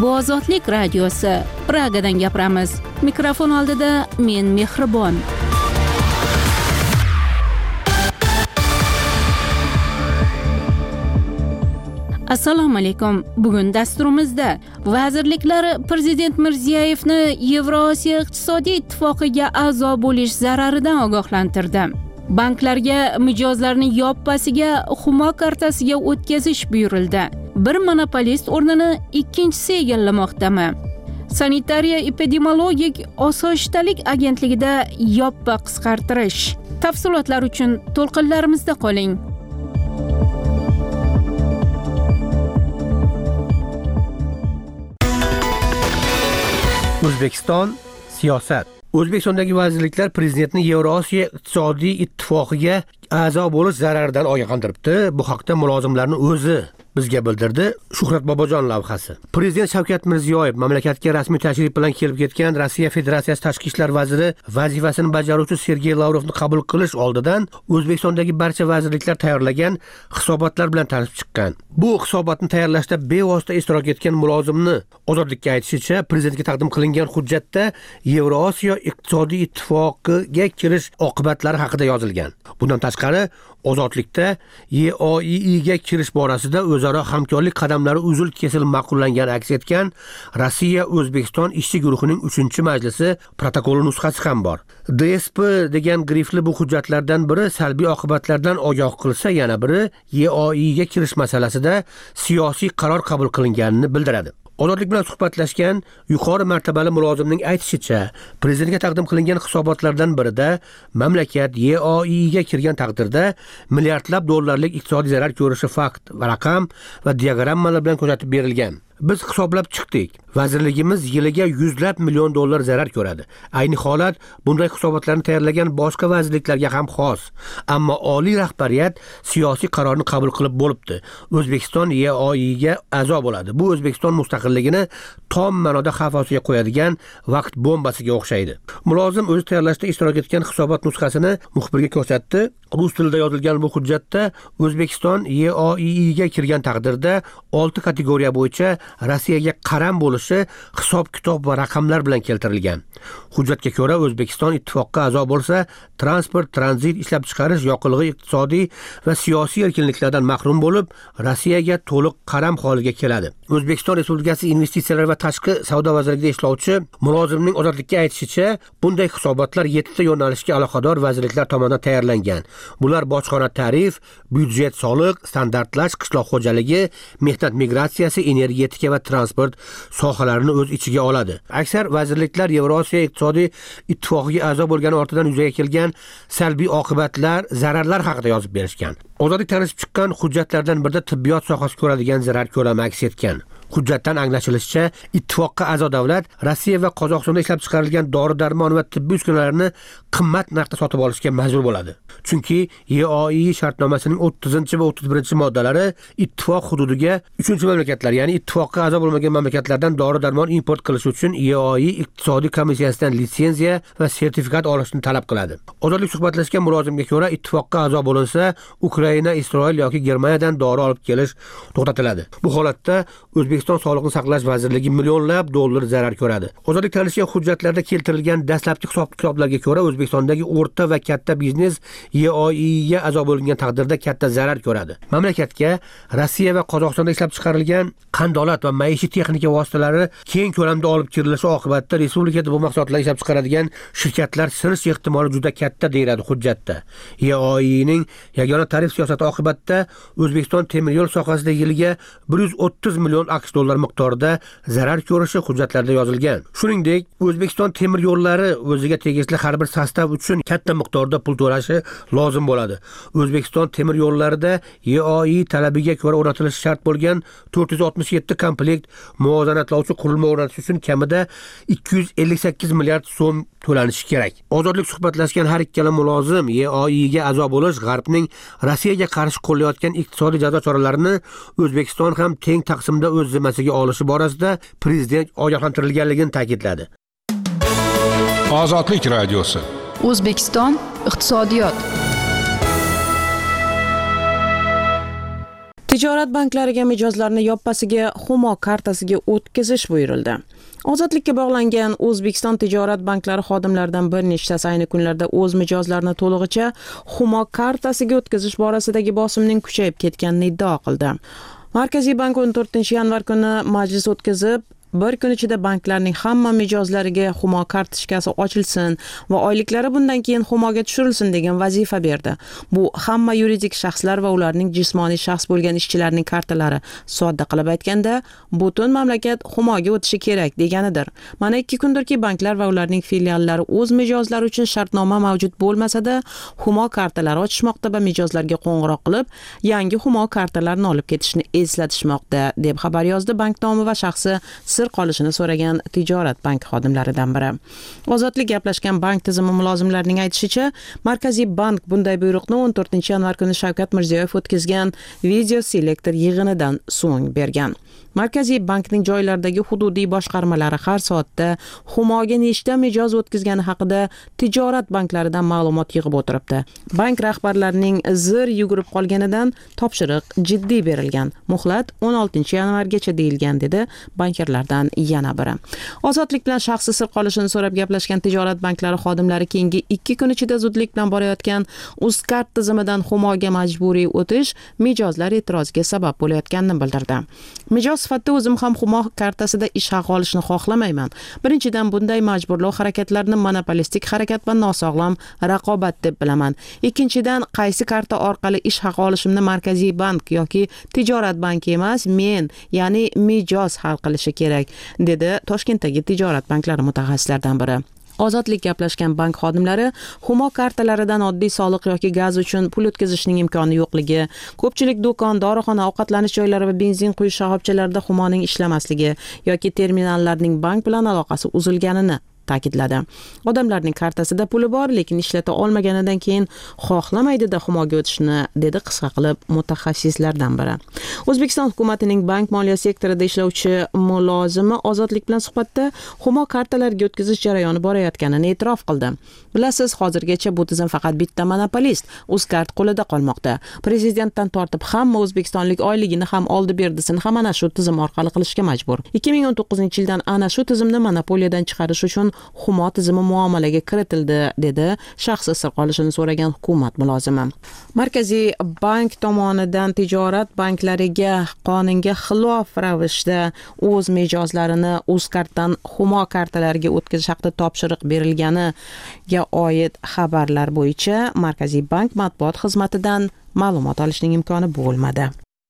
Bu Ozodlik radiosi. Pragadan gapiramiz. Mikrofon oldida men Mehribon. Assalomu alaykum. Bugun dasturimizda vazirliklar Prezident Mirziyoyevni Yevrosiyo iqtisodiy ittifoqiga a'zo bo'lish zararidan ogohlantirdi. Banklarga mijozlarni yoppasiga Humo kartasiga o'tkazish buyurildi. Bir monopolist o'rnini ikkinchisi egallamoqdami? Sanitariya epidemiologik osoyishtalik agentligida yoppa qisqartirish. Tafsilotlar uchun to'lqinlarimizda qoling. O'zbekiston siyosat. O'zbekistondagi vazirliklar prezidentni Yevrosiyo iqtisodiy ittifoqiga a'zo bo'lish zararidan ogohlantiribdi. Bu haqda mulozimlarning o'zi bizga bildirdi. Shuhrat Bobojon lavhasi. Prezident Shavkat Mirziyoyev mamlakatga rasmiy tashrif bilan kelib ketgan Rossiya Federatsiyasi tashqi ishlar vaziri vazifasini bajaruvchi Sergey Lavrovni qabul qilish oldidan O'zbekistondagi barcha vazirliklar tayyorlagan hisobotlar bilan tanishib chiqqan. Bu hisobotni tayyorlashda bevosita ishtirok etgan mulozimni Ozodlikka aytishicha, prezidentga taqdim qilingan hujjatda Yevrosiyo iqtisodiy ittifoqiga kirish oqibatlari haqida yozilgan. Bundan tashqari, Ozodlikda EOIIga kirish borasida o'zaro hamkorlik qadamlari uzil-kesil ma'qullangan aks etgan Rossiya O'zbekiston ishchi guruhining 3-majlisi protokoli nusxasi ham bor. DSP degan grifli bu hujjatlardan biri salbiy oqibatlardan ogoh qilsa, yana biri EOIIga kirish masalasida siyosiy qaror qabul qilinganini bildiradi. Ozodlik bilan suhbatlashgan yuqori martabali mulozimning aytishicha, prezidentga taqdim qilingan hisobotlardan birida mamlakat EOIIga kirgan taqdirda milliardlab dollarlik iqtisodiy zarar ko'rishi fakt, raqam va diagrammalar bilan ko'rsatib berilgan. Biz hisoblab chiqdik. Vazirligimiz yiliga $100 million zarar ko'radi. Ayni holat bunday hisobotlarni tayyorlagan boshqa vazirliklarga ham xos. Ammo oliy rahbariyat siyosiy qarorni qabul qilib bo'libdi. O'zbekiston EOIIga a'zo bo'ladi. Bu O'zbekiston mustaqilligini tom ma'noda xavf ostiga qo'yadigan vaqt bombasiga o'xshaydi. Mulozim o'zi tayyorlashda ishtirok etgan hisobot nusxasini muxbirga ko'rsatdi. Rus tilida yozilgan bu hujjatda O'zbekiston EOIIga kirgan taqdirda 6 kategoriya bo'yicha Rossiyaga qaram bo'lishi hisob-kitob va raqamlar bilan keltirilgan. Hujjatga ko'ra, O'zbekiston ittifoqqa a'zo bo'lsa, transport, tranzit, ishlab chiqarish, yoqilg'i, iqtisodiy va siyosiy erkinliklardan mahrum bo'lib, Rossiyaga to'liq qaram holiga keladi. O'zbekiston Respublikasi investitsiyalar va tashqi savdo vazirligida ishlovchi mulozimning Ozodlikka aytishicha, bunday hisobotlar 7 ta yo'nalishga aloqador vazirliklar tomonidan tayyorlangan. Bular bojxona, tarif, byudjet, soliq, standartlash, qishloq xo'jaligi, mehnat migratsiyasi, energetika va transport sohalarini o'z ichiga oladi. Aksar vazirliklar Yevrosiyo iqtisodiy ittifoqiga a'zo bo'lgani ortidan yuzaga kelgan salbiy oqibatlar, zararlar haqida yozib berishgan. Ozodlik tanishib chiqqan hujjatlardan birida tibbiyot sohasi ko'radigan zarar ko'lami aks etgan. Hujjatdan anglashilishicha, ittifoqqa a'zo davlat Rossiya va Qozog'istonda ishlab chiqarilgan dori-darmon va tibbiy uskunalarni qimmat narxda sotib olishga majbur bo'ladi. Chunki EOII shartnomasining 30 va 31 moddalari ittifoq hududiga 3-mamlakatlar, ya'ni ittifoqqa a'zo bo'lmagan mamlakatlardan dori-darmon import qilish uchun EOII iqtisodiy komissiyasidan litsenziya va sertifikat olishni talab qiladi. Ozodlik suhbatlashgan mulozimga ko'ra, ittifoqqa a'zo bo'linsa, Ukraina, Isroil yoki Germaniyadan dori olib kelish to'xtatiladi. Bu holatda O'zbekiston Sog'liqni saqlash vazirligi millionlab dollar zarar ko'radi. Ozodlik tanishgan hujjatlarda keltirilgan dastlabki hisob-kitoblarga ko'ra, O'zbekistondagi o'rta va katta biznes EOIIga a'zo bo'lgan taqdirda katta zarar ko'radi. Mamlakatga Rossiya va Qozog'istonda ishlab chiqarilgan qandolat va maishiy texnika vositalari keng ko'lamda olib kirilishi oqibatida respublikada bu mahsulotlarni ishlab chiqaradigan shirkatlar sinish ehtimoli juda katta deyiladi hujjatda. EOIIning yagona tarif siyosati oqibatida O'zbekiston temir yo'l sohasida yiliga 130 million AQSh dollar miqdorida zarar ko'rishi hujjatlarda yozilgan. Shuningdek, O'zbekiston temir yo'llari o'ziga tegishli har bir sostav uchun katta miqdorda pul to'lashi lozim bo'ladi. O'zbekiston temir yo'llarida EOII talabiga ko'ra o'rnatilishi shart bo'lgan 467 komplekt muvozanatlovchi qurilma o'rnatish uchun kamida 258 milliard so'm to'lanishi kerak. Ozodlik suhbatlashgan har ikkala mulozim EOIIga a'zo bo'lish G'arbning Rossiyaga qarshi qo'llayotgan iqtisodiy jazo choralarini O'zbekiston ham teng taqsimda o'z zimmasiga olishi borasida prezident ogohlantirilganligini ta'kidladi. Ozodlik radiosi. O'zbekiston iqtisodiyot. Tijorat banklariga mijozlarni yoppasiga Humo kartasiga o'tkazish buyurildi. Ozodlikka bog'langan O'zbekiston tijorat banklari xodimlaridan bir nechtasi ayni kunlarda o'z mijozlarini to'lig'icha Humo kartasiga o'tkazish borasidagi bosimning kuchayib ketganini iddao qildi. Markaziy bank 14-yanvar kuni majlis o'tkazib, bir kun ichida banklarning hamma mijozlariga Humo kartochkasi ochilsin va oyliklari bundan keyin Humoga tushirilsin degan vazifa berdi. Bu hamma yuridik shaxslar va ularning jismoniy shaxs bo'lgan ishchilarning kartalari, sodda qilib aytganda, butun mamlakat Humoga o'tishi kerak deganidir. Mana 2 kundirki banklar va ularning filiallari o'z mijozlari uchun shartnoma mavjud bo'lmasa-da, Humo kartalari ochishmoqda va mijozlarga qo'ng'iroq qilib, yangi Humo kartalarini olib ketishni eslatishmoqda, deb xabar yozdi bank nomi va shaxsi sir qolishini so'ragan tijorat bank xodimlaridan biri. Ozodlik gaplashgan bank tizimi mulozimlarining aytishicha, Markaziy bank bunday buyruqni 14-yanvar kuni Shavkat Mirziyoyev o'tkazgan video selektor yig'inidan so'ng bergan. Markaziy bankning joylardagi hududiy boshqarmalari har soatda Humoga nechta mijoz o'tkazgani haqida tijorat banklaridan ma'lumot yig'ib o'tiribdi. Bank rahbarlarining zir yugurib qolganidan topshiriq jiddiy berilgan. Muhlat 16-yanvargacha deyilgan, dedi bankirlardan yana biri. Ozodlik bilan shaxsi sir qolishini so'rab gaplashgan tijorat banklari xodimlari keyingi 2 kun ichida zudlik bilan borayotgan Uzkart tizimidan Humoga majburiy o'tish mijozlar e'tiroziga sabab bo'layotganini bildirdi. Mijoz sifatida o'zim ham Humo kartasida ish haqi olishni xohlamayman. Birinchidan bunday majburlov harakatlarini monopolistik harakat va nosog'lom raqobat deb bilaman. Ikkinchidan qaysi karta orqali ish haqi olishimni Markaziy bank yoki tijorat banki emas, men, ya'ni mijoz hal qilishi kerak, dedi Toshkentdagi tijorat banklari mutaxassislaridan biri. Ozodlik gaplashgan bank xodimlari Humo kartalaridan oddiy soliq yoki gaz uchun pul o'tkazishning imkoni yo'qligi, ko'pchilik do'kon, dorixona, ovqatlanish joylari va benzin quyish shoxobchalarida Humoning ishlamasligi yoki terminallarning bank bilan aloqasi uzilganini ta'kidladi. Odamlarning kartasida puli bor, lekin ishlata olmaganidan keyin xohlamaydi-da Humoga o'tishni, dedi qisqa qilib mutaxassislardan biri. O'zbekiston hukumatining bank moliya sektorida ishlovchi mulozimi Ozodlik bilan suhbatda Humo kartalariga o'tkazish jarayoni borayotganini e'tirof qildi. Bilasiz, hozirgacha bu tizim faqat bitta monopolist Uzkart qo'lida qolmoqda. Prezidentdan tortib hamma o'zbekistonlik oyligini ham oldi-berdisini ham ana shu tizim orqali qilishga majbur. 2019-yildan ana shu tizimni monopoliyadan chiqarish uchun Humo tizimi muomalaga kiritildi, dedi shaxsi sir qolishini so'ragan hukumat mulozimi. Markaziy bank tomonidan tijorat banklariga qonunga xilof ravishda o'z mijozlarini Uzkartdan Humo kartalariga o'tkazish haqida topshiriq berilganiga oid xabarlar bo'yicha Markaziy bank matbuot xizmatidan ma'lumot olishning imkoni bo'lmadi.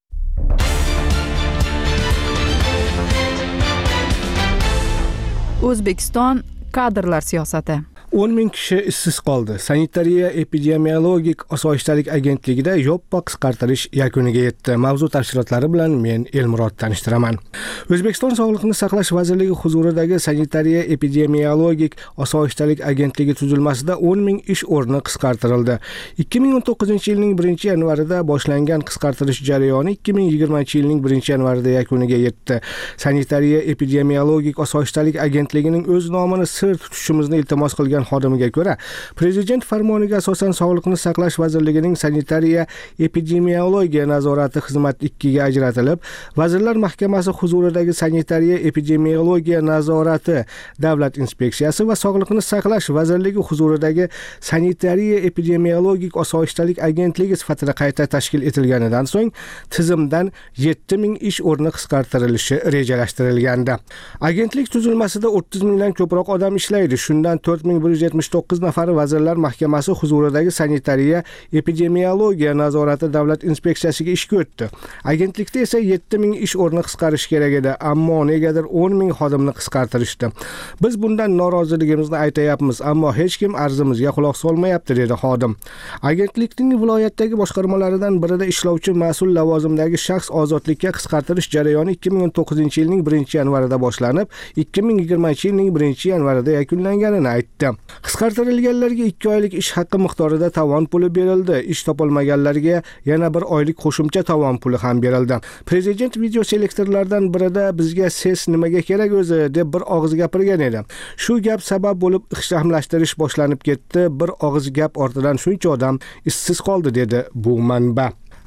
O'zbekiston kadrlar siyosati. 10 ming kishi ishsiz qoldi. Sanitariya epidemiologik osoyishtalik agentligida yoppa qisqartirish yakuniga yetdi. Mavzu tafsilotlari bilan men Elmurod tanishtiraman. O'zbekiston Sog'liqni saqlash vazirligi huzuridagi Sanitariya epidemiologik osoyishtalik agentligi tuzilmasida 10 ming ish o'rni qisqartirildi. 2019-yilning 1-yanvarida boshlangan qisqartirish jarayoni 2020-yilning 1-yanvarida yakuniga yetdi. Sanitariya epidemiologik osoyishtalik agentligining o'z nomini sir tutishimizni iltimos qilgan xodimiga ko'ra, prezident farmoniga asosan Sog'liqni saqlash vazirligining sanitariya epidemiologiya nazorati xizmat 2 ga ajratilib, Vazirlar Mahkamasi huzuridagi sanitariya epidemiologiya nazorati davlat inspeksiyasi va Sog'liqni saqlash vazirligi huzuridagi sanitariya epidemiologik osoyishtalik agentligi sifatida qayta tashkil etilganidan so'ng tizimdan 7 ming ish o'rni qisqartirilishi rejalashtirilgandi. Agentlik tuzilmasida 30 mingdan ko'proq odam ishlaydi. Shundan 4179 nafari Vazirlar Mahkamasi huzuridagi sanitariya epidemiologiya nazorati davlat inspeksiyasiga ishga o'tdi. Agentlikda esa 7 ming ish o'rni qisqarish kerak edi, ammo negadir 10 ming xodimni qisqartirishdi. Biz bundan noroziligimizni aytayapmiz, ammo hech kim arzimizga quloq solmayapti, dedi xodim. Agentlikning viloyatdagi boshqarmalaridan birida ishlovchi mas'ul lavozimdagi shaxs ozodlikka qisqartirish jarayoni 2019-yilning 1-yanvarida boshlanib, 2020-yilning 1-yanvarida yakunlanganini aytdi. Qisqartirilganlarga 2 oylik ish haqqi miqdorida tovon puli berildi. Ish topolmaganlarga yana 1 oylik qo'shimcha tovon puli ham berildi. Prezident video selektorlardan birida bizga ses nimaga kerak o'zi deb bir og'iz gapirgan edi. Shu gap sabab bo'lib ixchamlashtirish boshlanib ketdi. Bir og'iz gap ortidan shuncha odam ishsiz qoldi, dedi bu manba.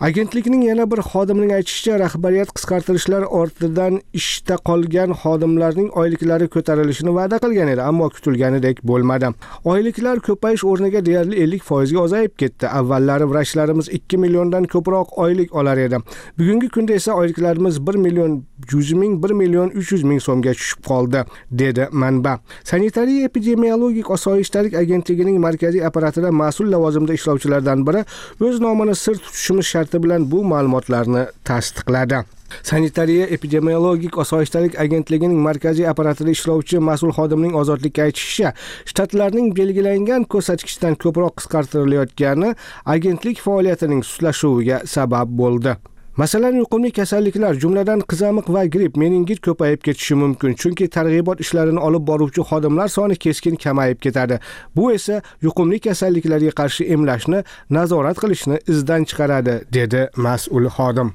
Agentlikning yana bir xodimining aytishicha, rahbariyat qisqartirishlar ortidan ishda qolgan xodimlarning oyliklari ko'tarilishini va'da qilgan edi, ammo kutilganidek bo'lmadi. Oyliklar ko'payish o'rniga deyarli 50% ga ozayib ketdi. Avvallari vrachlarimiz 2 milliondan ko'proq oylik olar edi. Bugungi kunda esa oyliklarimiz 1 million 100 ming, 1 million 300 ming so'mga tushib qoldi, dedi manba. Sanitariya epidemiologik osoyishtalik agentligining markaziy apparatida mas'ul lavozimda ishlovchilardan biri o'z nomini sir tutishimiz sharti bilan bu ma'lumotlarni tasdiqladi. Sanitariya epidemiologik osoyishtalik agentligining markaziy apparatida ishlovchi mas'ul xodimning ozodlikka aytishicha, shtatlarning belgilangan ko'rsatkichdan ko'proq qisqartirilayotgani agentlik faoliyatining suslashuviga sabab bo'ldi. Masalan, yuqumli kasalliklar, jumladan qizamiq va gripp, meningit ko'payib ketishi mumkin, chunki targ'ibot ishlarini olib boruvchi xodimlar soni keskin kamayib ketadi. Bu esa yuqumli kasalliklarga qarshi emlashni, nazorat qilishni izdan chiqaradi, dedi mas'ul xodim.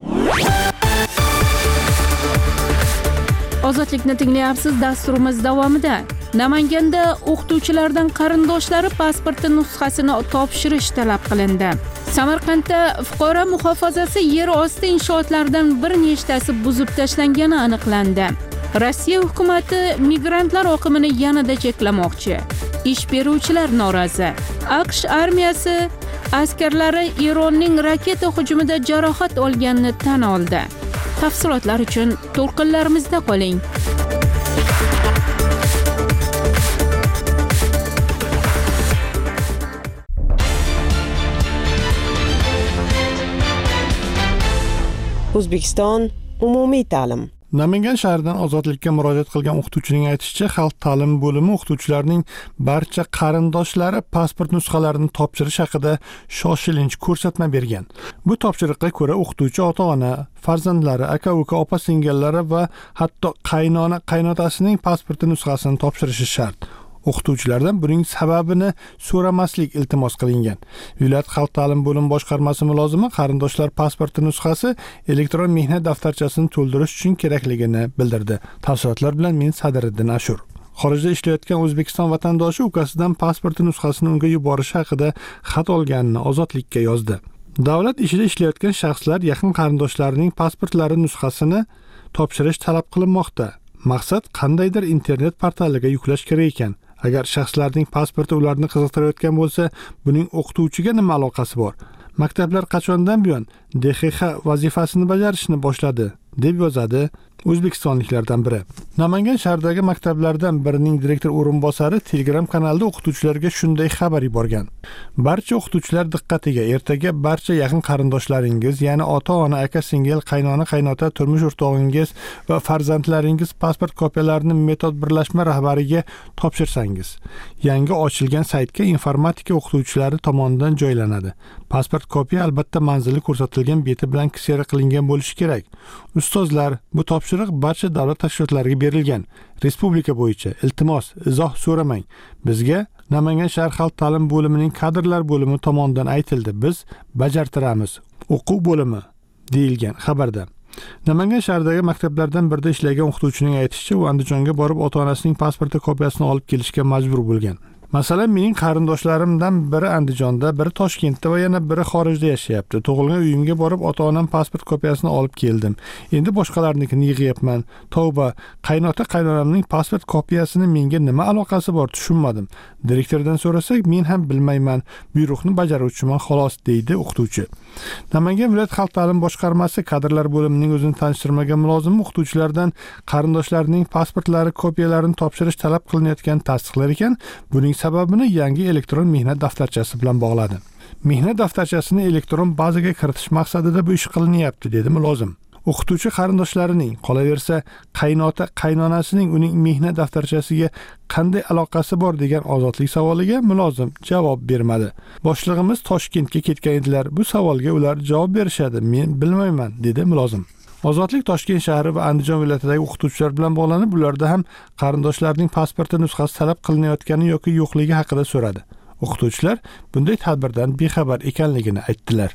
Ozodlikni tinglayapsiz. Dasturimiz davomida Namanganda o'qituvchilardan qarindoshlari pasporti nusxasini topshirish talab qilindi. Samarqandda fuqaro muhofazasi yer osti inshootlaridan bir nechtasi buzib tashlangani aniqlandi. Rossiya hukumatı migrantlar oqimini yanada cheklamoqchi. Ish beruvchilar norozi. AQSh armiyasi askarlari Eronning raketa hujumida jarohat olganini tan oldi. Tafsilotlar uchun to'lqinlarimizda qoling. O'zbekiston umumiy ta'lim. Namangan shahridan ozodlikka murojaat qilgan o'qituvchining aytishicha, xalq ta'limi bo'limi o'qituvchilarning barcha qarindoshlari pasport nusxalarini topshirish haqida shoshilinch ko'rsatma bergan. Bu topshiriqqa ko'ra o'qituvchi ota-ona, farzandlari, aka-uka, opa-singillari va hatto qaynona-qaynotasining pasporti nusxasini topshirishi shart. O'qituvchilardan buning sababini so'ramaslik iltimos qilingan. Viloyat xalq ta'lim bo'limi boshqarmasi mulozimi qarindoshlar pasporti nusxasi elektron mehnat daftarchasini to'ldirish uchun kerakligini bildirdi. Tafsilotlar bilan men Sadiriddin Ashur. Xorijda ishlayotgan O'zbekiston vatandoshi ukasidan pasporti nusxasini unga yuborishi haqida xat olganini Ozodlikka yozdi. Davlat ishida ishlayotgan shaxslar yaqin qarindoshlarining pasportlari nusxasini topshirish talab qilinmoqda. Maqsad qandaydir internet portaliga yuklash kerak ekan. Agar shaxslarning pasporti ularni qiziqtirayotgan bo'lsa, buning o'qituvchiga nima aloqasi bor? Maktablar qachondan buyon DXX vazifasini bajarishni boshladi, deb yozadi o'zbekistonliklardan biri. Namangan shahridagi maktablardan birining direktor o'rinbosari Telegram kanalida o'qituvchilarga shunday xabar yuborgan. Barcha o'qituvchilar diqqatiga, ertaga barcha yaqin qarindoshlaringiz, ya'ni ota-ona, aka-singil, qaynona-qaynota, turmush o'rtog'ingiz va farzandlaringiz pasport kopiyalarini metod birlashma rahbariga topshirsangiz, yangi ochilgan saytga informatika o'qituvchilari tomonidan joylanadi. Pasport kopiya albatta manzili ko'rsatilgan beti bilan ksera qilingan bo'lishi kerak. Ustozlar, bu topshiriq barcha davlat tashkilotlariga berilgan. Respublika bo'yicha iltimos, izoh so'ramang. Bizga Namangan shahar xalq ta'lim bo'limining kadrlar bo'limi tomonidan aytildi. Biz bajartiramiz. O'quv bo'limi deyilgan xabarda. Namangan shahridagi maktablardan birida ishlagan o'qituvchining aytishicha, u Andijonga borib ota-onasining pasporti kopiyasini olib kelishga majbur bo'lgan. Masalan, mening qarindoshlarimdan biri Andijonda, biri Toshkentda va yana biri xorijda yashayapti. Tug'ilgan uyimga borib ota-onam pasport kopiyasini olib keldim. Endi boshqalarnikini yig'yapman. Tavba, qaynota-qaynonamning pasport kopiyasini menga nima aloqasi bor, tushunmadim. Direktordan so'rasak, men ham bilmayman. Buyruqni bajaruvchiman xolos, deydi o'qituvchi. Namangan viloyat xalq ta'lim boshqarmasi kadrlar bo'limining o'zini tanishtirmagan mulozimi o'qituvchilardan qarindoshlarining pasportlari kopiyalarini topshirish talab qilinayotganini tasdiqlar ekan, buning sababini yangi elektron mehnat daftarchasi bilan bog'ladi. Mehnat daftarchasini elektron bazaga kiritish maqsadida bu ish qilinyapti, dedi mulozim. O'qituvchi qarindoshlarining, qolaversa qaynota qaynonasining uning mehnat daftarchasiga qanday aloqasi bor degan ozodlik savoliga mulozim javob bermadi. Boshlig'imiz Toshkentga ketgan edilar. Bu savolga ular javob berishadi. Men bilmayman, dedi mulozim. Ozodlik Toshkent shahri va Andijon viloyatidagi o'qituvchilar bilan bog'lanib, ularda ham qarindoshlarining pasporti nusxasi talab qilinayotgani yoki yo'qligi haqida so'radi. O'qituvchilar bunday tadbirdan bexabar ekanligini aytdilar.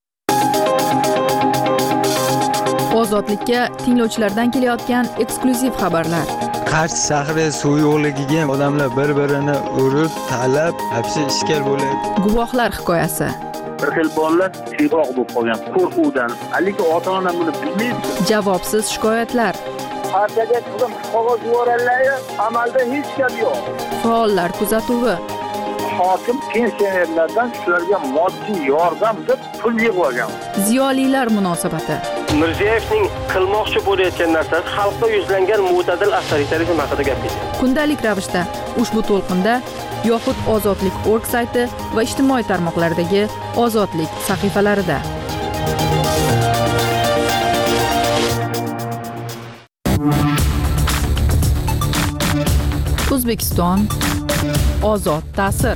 Ozodlikka tinglovchilardan kelayotgan eksklyuziv xabarlar. Qarshi shahri suv yo'qligiga odamlar bir-birini urib, talab, hapsi ishkal bo'lyapti. Guvohlar hikoyasi. bir xil bolalar tiyroq bo'lib qolgan qo'rquvdan. Lekin ota-ona buni bilmaydi. Javobsiz shikoyatlar. Partiyaga chiqib qog'oz yuborganlar, amalda hech gap yo'q. Faollar kuzatuvi. Hokim pensionerlardan shularga moddiy yordam deb pul yig'ib olgan. Ziyolilar munosabati. Mirziyoyevning qilmoqchi bo'layotgan narsasi xalqqa yuzlangan mo'tadil avtoritarizm haqida gap ketadi. Kundalik ravishda ushbu to'lqinda yoxud Ozodlik.org sayti va ijtimoiy tarmoqlardagi Ozodlik sahifalarida. O'zbekiston ozod ta'sir.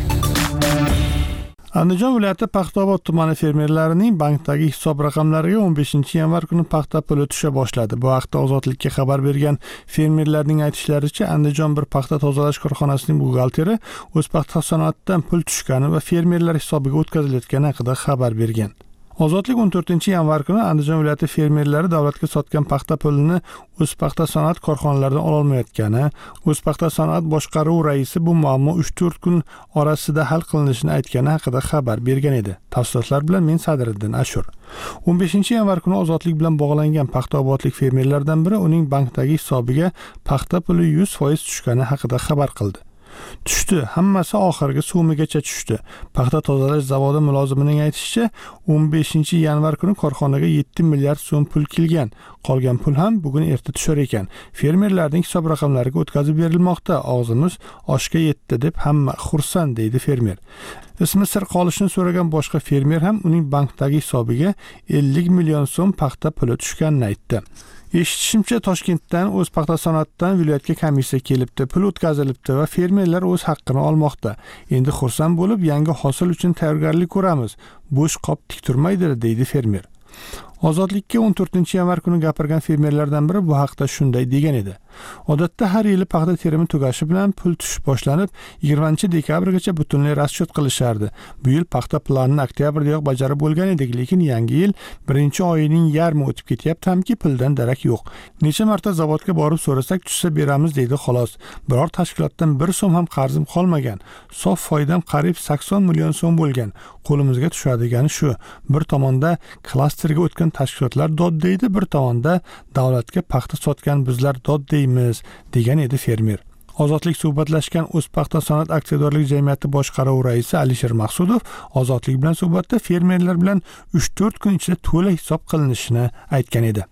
Andijon viloyati Paxtaobod tumani fermerlarining bankdagi hisob raqamlariga 15-yanvar kuni paxta puli tusha boshladi. Bu haqda Ozodlikka xabar bergan fermerlarning aytishlaricha, Andijon bir paxta tozalash korxonasining buxgalteri o'z paxta sanoatidan pul tushgani va fermerlar hisobiga o'tkazilayotgani haqida xabar bergan. Ozodlik 14-yanvar kuni Andijon viloyati fermerlari davlatga sotgan paxta pulini o'z paxta sanoat korxonalaridan ola olmayotgani, o'z paxta sanoat boshqaruvi raisi bu muammo 3-4 kun orasida hal qilinishini aytgani haqida xabar bergan edi. Tafsilotlar bilan men Sadriddin Ashur. 15-yanvar kuni Ozodlik bilan bog'langan Paxtaobodlik fermerlardan biri uning bankdagi hisobiga paxta puli 100% tushgani haqida xabar qildi. Tushdi, hammasi oxirgi so'migacha tushdi. Paxta tozalash zavodi mulozimining aytishicha, 15-yanvar kuni korxonaga 7 milliard so'm pul kelgan. Qolgan pul ham bugun erta tushar ekan. Fermerlarning hisob raqamlariga o'tkazib berilmoqda. Og'zimiz oshga yetdi deb hamma xursand, deydi fermer. Ismi sir qolishini so'ragan boshqa fermer ham uning bankdagi hisobiga 50 million so'm paxta puli tushganini aytdi. Eshitishimcha, Toshkentdan o'z paxta sanoatidan viloyatga komissiya kelibdi, pul o'tkazilibdi va fermerlar o'z haqqini olmoqda. Endi xursand bo'lib, yangi hosil uchun tayyorgarlik ko'ramiz. Bo'sh qop tik turmaydi, deydi fermer. Ozodlikka 14-yanvar kuni gapirgan fermerlardan biri bu haqda shunday degan edi. Odatda har yili paxta terimi tugashi bilan pul tushib boshlanib, 20-dekabrgacha butunlay raschot qilishardi. Bu yil paxta planini oktyabrdayoq bajarib bo'lgan edik, lekin yangi yil 1-oyining yarmi o'tib ketyapti hamki puldan darak yo'q. Necha marta zavodga borib so'rasak, tushsa beramiz deydi xolos. Biror tashkilotdan 1 so'm ham qarzim qolmagan. Sof foydam qariyb 80 million so'm bo'lgan. Qo'limizga tushadigani shu. Bir tomonda klasterga o'tgan tashkilotlar dod deydi, bir tomonda davlatga paxta sotgan bizlar dod deymiz, degan edi fermer. Ozodlik suhbatlashgan o'z paxta sanoat aksiyadorlik jamiyati boshqaruvi raisi Alisher Maqsudov Ozodlik bilan suhbatda fermerlar bilan 3-4 kun ichida to'la hisob qilinishini aytgan edi.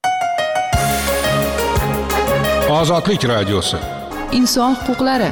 Ozodlik radiosi. Inson huquqlari.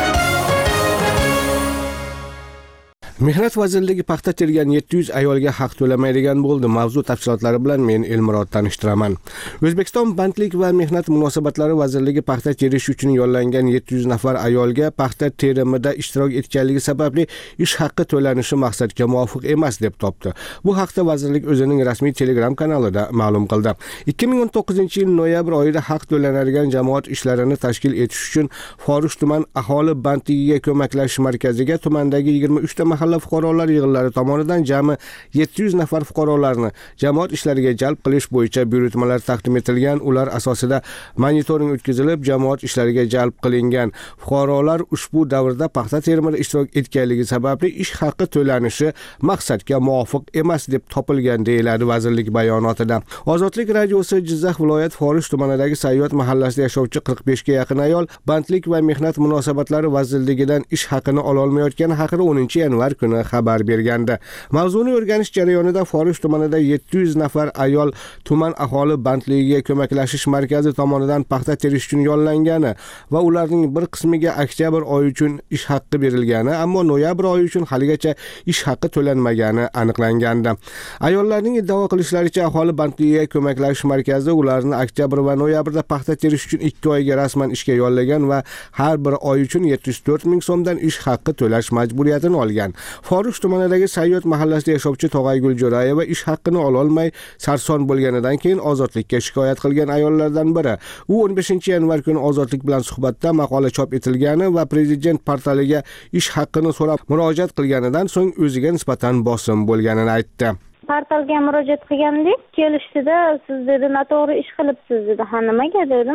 Mehnat vazirligi paxta tergan 700 ayolga haq to'lamaydigan bo'ldi. Mavzu tafsilotlari bilan men Elmurod tanishtiraman. O'zbekiston Bandlik va mehnat munosabatlari vazirligi paxta terish uchun yo'llangan 700 nafar ayolga paxta terimida ishtirok etganligi sababli ish haqqi to'lanishi maqsadga muvofiq emas deb topdi. Bu haqda vazirlik o'zining rasmiy Telegram kanalida ma'lum qildi. 2019-yil noyabr oyida haq to'lanadigan jamoat ishlarini tashkil etish uchun Forish tuman aholi bandligiga ko'maklashish markaziga tumandagi 23 ta fuqarolar yig'inlari tomonidan jami 700 nafar fuqarolarni jamoat ishlariga jalb qilish bo'yicha buyurtmalar taqdim etilgan. Ular asosida monitoring o'tkazilib, jamoat ishlariga jalb qilingan fuqarolar ushbu davrda paxta terimida ishtirok etganligi sababli ish haqqi to'lanishi maqsadga muvofiq emas deb topilgan, deyiladi vazirlik bayonotida. Ozodlik radiosi Jizzax viloyat Forish tumanidagi Sayyod mahallasida yashovchi 45 ga yaqin ayol Bandlik va mehnat munosabatlari vazirligidan ish haqqini ola olmayotgani haqida 10-yanvar kuni xabar bergandi. Mavzuni o'rganish jarayonida Forish tumanida 700 nafar ayol tuman aholi bandligiga ko'maklashish markazi tomonidan paxta terish uchun yo'llangani va ularning bir qismiga oktyabr oyi uchun ish haqqi berilgani, ammo noyabr oyi uchun haligacha ish haqqi to'lanmagani aniqlangandi. Ayollarning iddao qilishlaricha, aholi bandligiga ko'maklashish markazi ularni oktyabr va noyabrda paxta terish uchun 2 oyga rasman ishga yo'llagan va har bir oy uchun 74 ming so'mdan ish haqqi to'lash majburiyatini olgan. Forish tumanidagi Sayyod mahallasida yashovchi Tog'aygul Jo'rayeva ish haqqini ola olmay sarson bo'lganidan keyin Ozodlikka shikoyat qilgan ayollardan biri. U 15-yanvar kuni Ozodlik bilan suhbatda maqola chop etilgani va prezident portaliga ish haqqini so'rab murojaat qilganidan so'ng o'ziga nisbatan bosim bo'lganini aytdi. Portalga murojaat qilgandik, kelishdida siz dedi noto'g'ri ish qilibsiz dedi. Ha, nimaga dedim.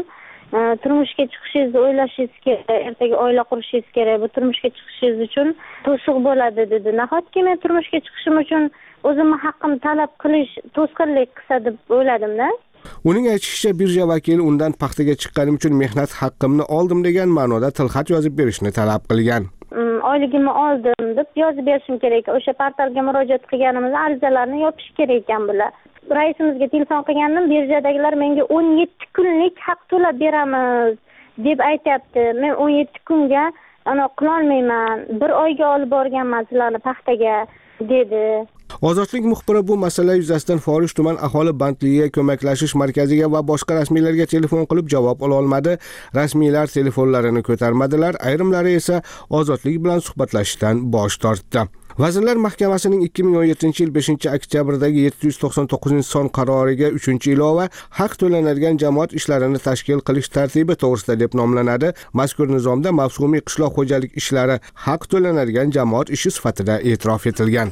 turmushga chiqishingizni o'ylashingiz kerak, ertaga oila qurishingiz kerak. Bu turmushga chiqishingiz uchun to'siq bo'ladi dedi. Nahotki men turmushga chiqishim uchun o'zimni haqqimni talab qilish to'sqinlik qilsa deb o'yladim-da. Uning aytishicha, birja vakili undan paxtaga chiqqanim uchun mehnat haqqimni oldim degan ma'noda tilxat yozib berishni talab qilgan. Oyligimni oldim deb yozib berishim kerak. O'sha portalga murojaat qilganimizda arizalarni yopish kerak ekan bular. Raisimizga telefon qilgandim, birjadagilar menga 17 kunlik haq to'lab beramiz deb aytayapti. Men 17 kunga qila olmayman. 1 oyga olib borganman sizlarni paxtaga dedi. Ozodlik muxbiri bu masala yuzasidan Forish tuman aholi bandligiga ko'maklashish markaziga va boshqa rasmiylarga telefon qilib javob ola olmadi. Rasmiylar telefonlarini ko'tarmadilar, ayrimlari esa Ozodlik bilan suhbatlashishdan bosh tortdi. Vazirlar Mahkamasining 2017-yil 5-oktyabrdagi 799-son qaroriga 3-ilova haq to'lanadigan jamoat ishlarini tashkil qilish tartibi to'g'risida deb nomlanadi. Mazkur nizomda mavsumiy qishloq xo'jalik ishlari haq to'lanadigan jamoat ishi sifatida e'tirof etilgan.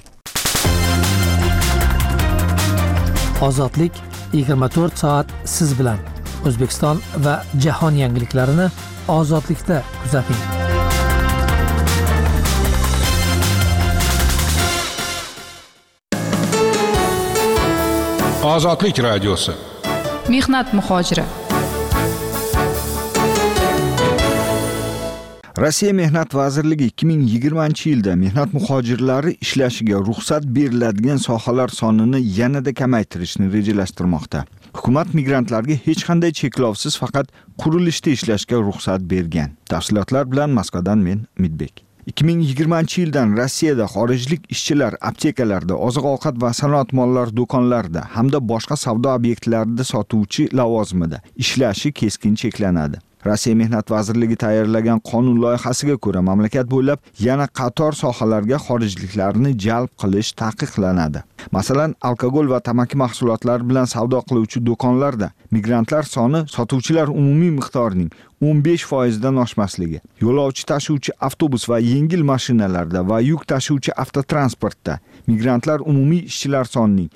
Ozodlik 24 soat siz bilan. O'zbekiston va jahon yangiliklarini Ozodlikda kuzating. Ozodlik radiosi. Mehnat muhojiri. Rossiya Mehnat vazirligi 2020-yilda mehnat muhojirlari ishlashiga ruxsat beriladigan sohalar sonini yanada kamaytirishni rejalashtirmoqda. Hukumat migrantlarga hech qanday cheklovsiz faqat qurilishda ishlashga ruxsat bergan. Tafsilotlar bilan Moskvadan men Midbek. 2020-yildan Rossiyada xorijlik ishchilar aptekalarda, oziq-ovqat va sanoat mollari do'konlarida hamda boshqa savdo obyektlarida sotuvchi lavozimida ishlashi keskin cheklanadi. Rossiya Mehnat vazirligi tayyorlagan qonun loyihasiga ko'ra mamlakat bo'ylab yana qator sohalarga xorijliklarni jalb qilish taqiqlanadi. Masalan, alkogol va tamaki mahsulotlari bilan savdo qiluvchi do'konlarda migrantlar soni sotuvchilar umumiy miqdorining 15% dan oshmasligi, yo'lovchi tashuvchi avtobus va yengil mashinalarda va yuk tashuvchi avtotransportda migrantlar umumiy ishchilar sonining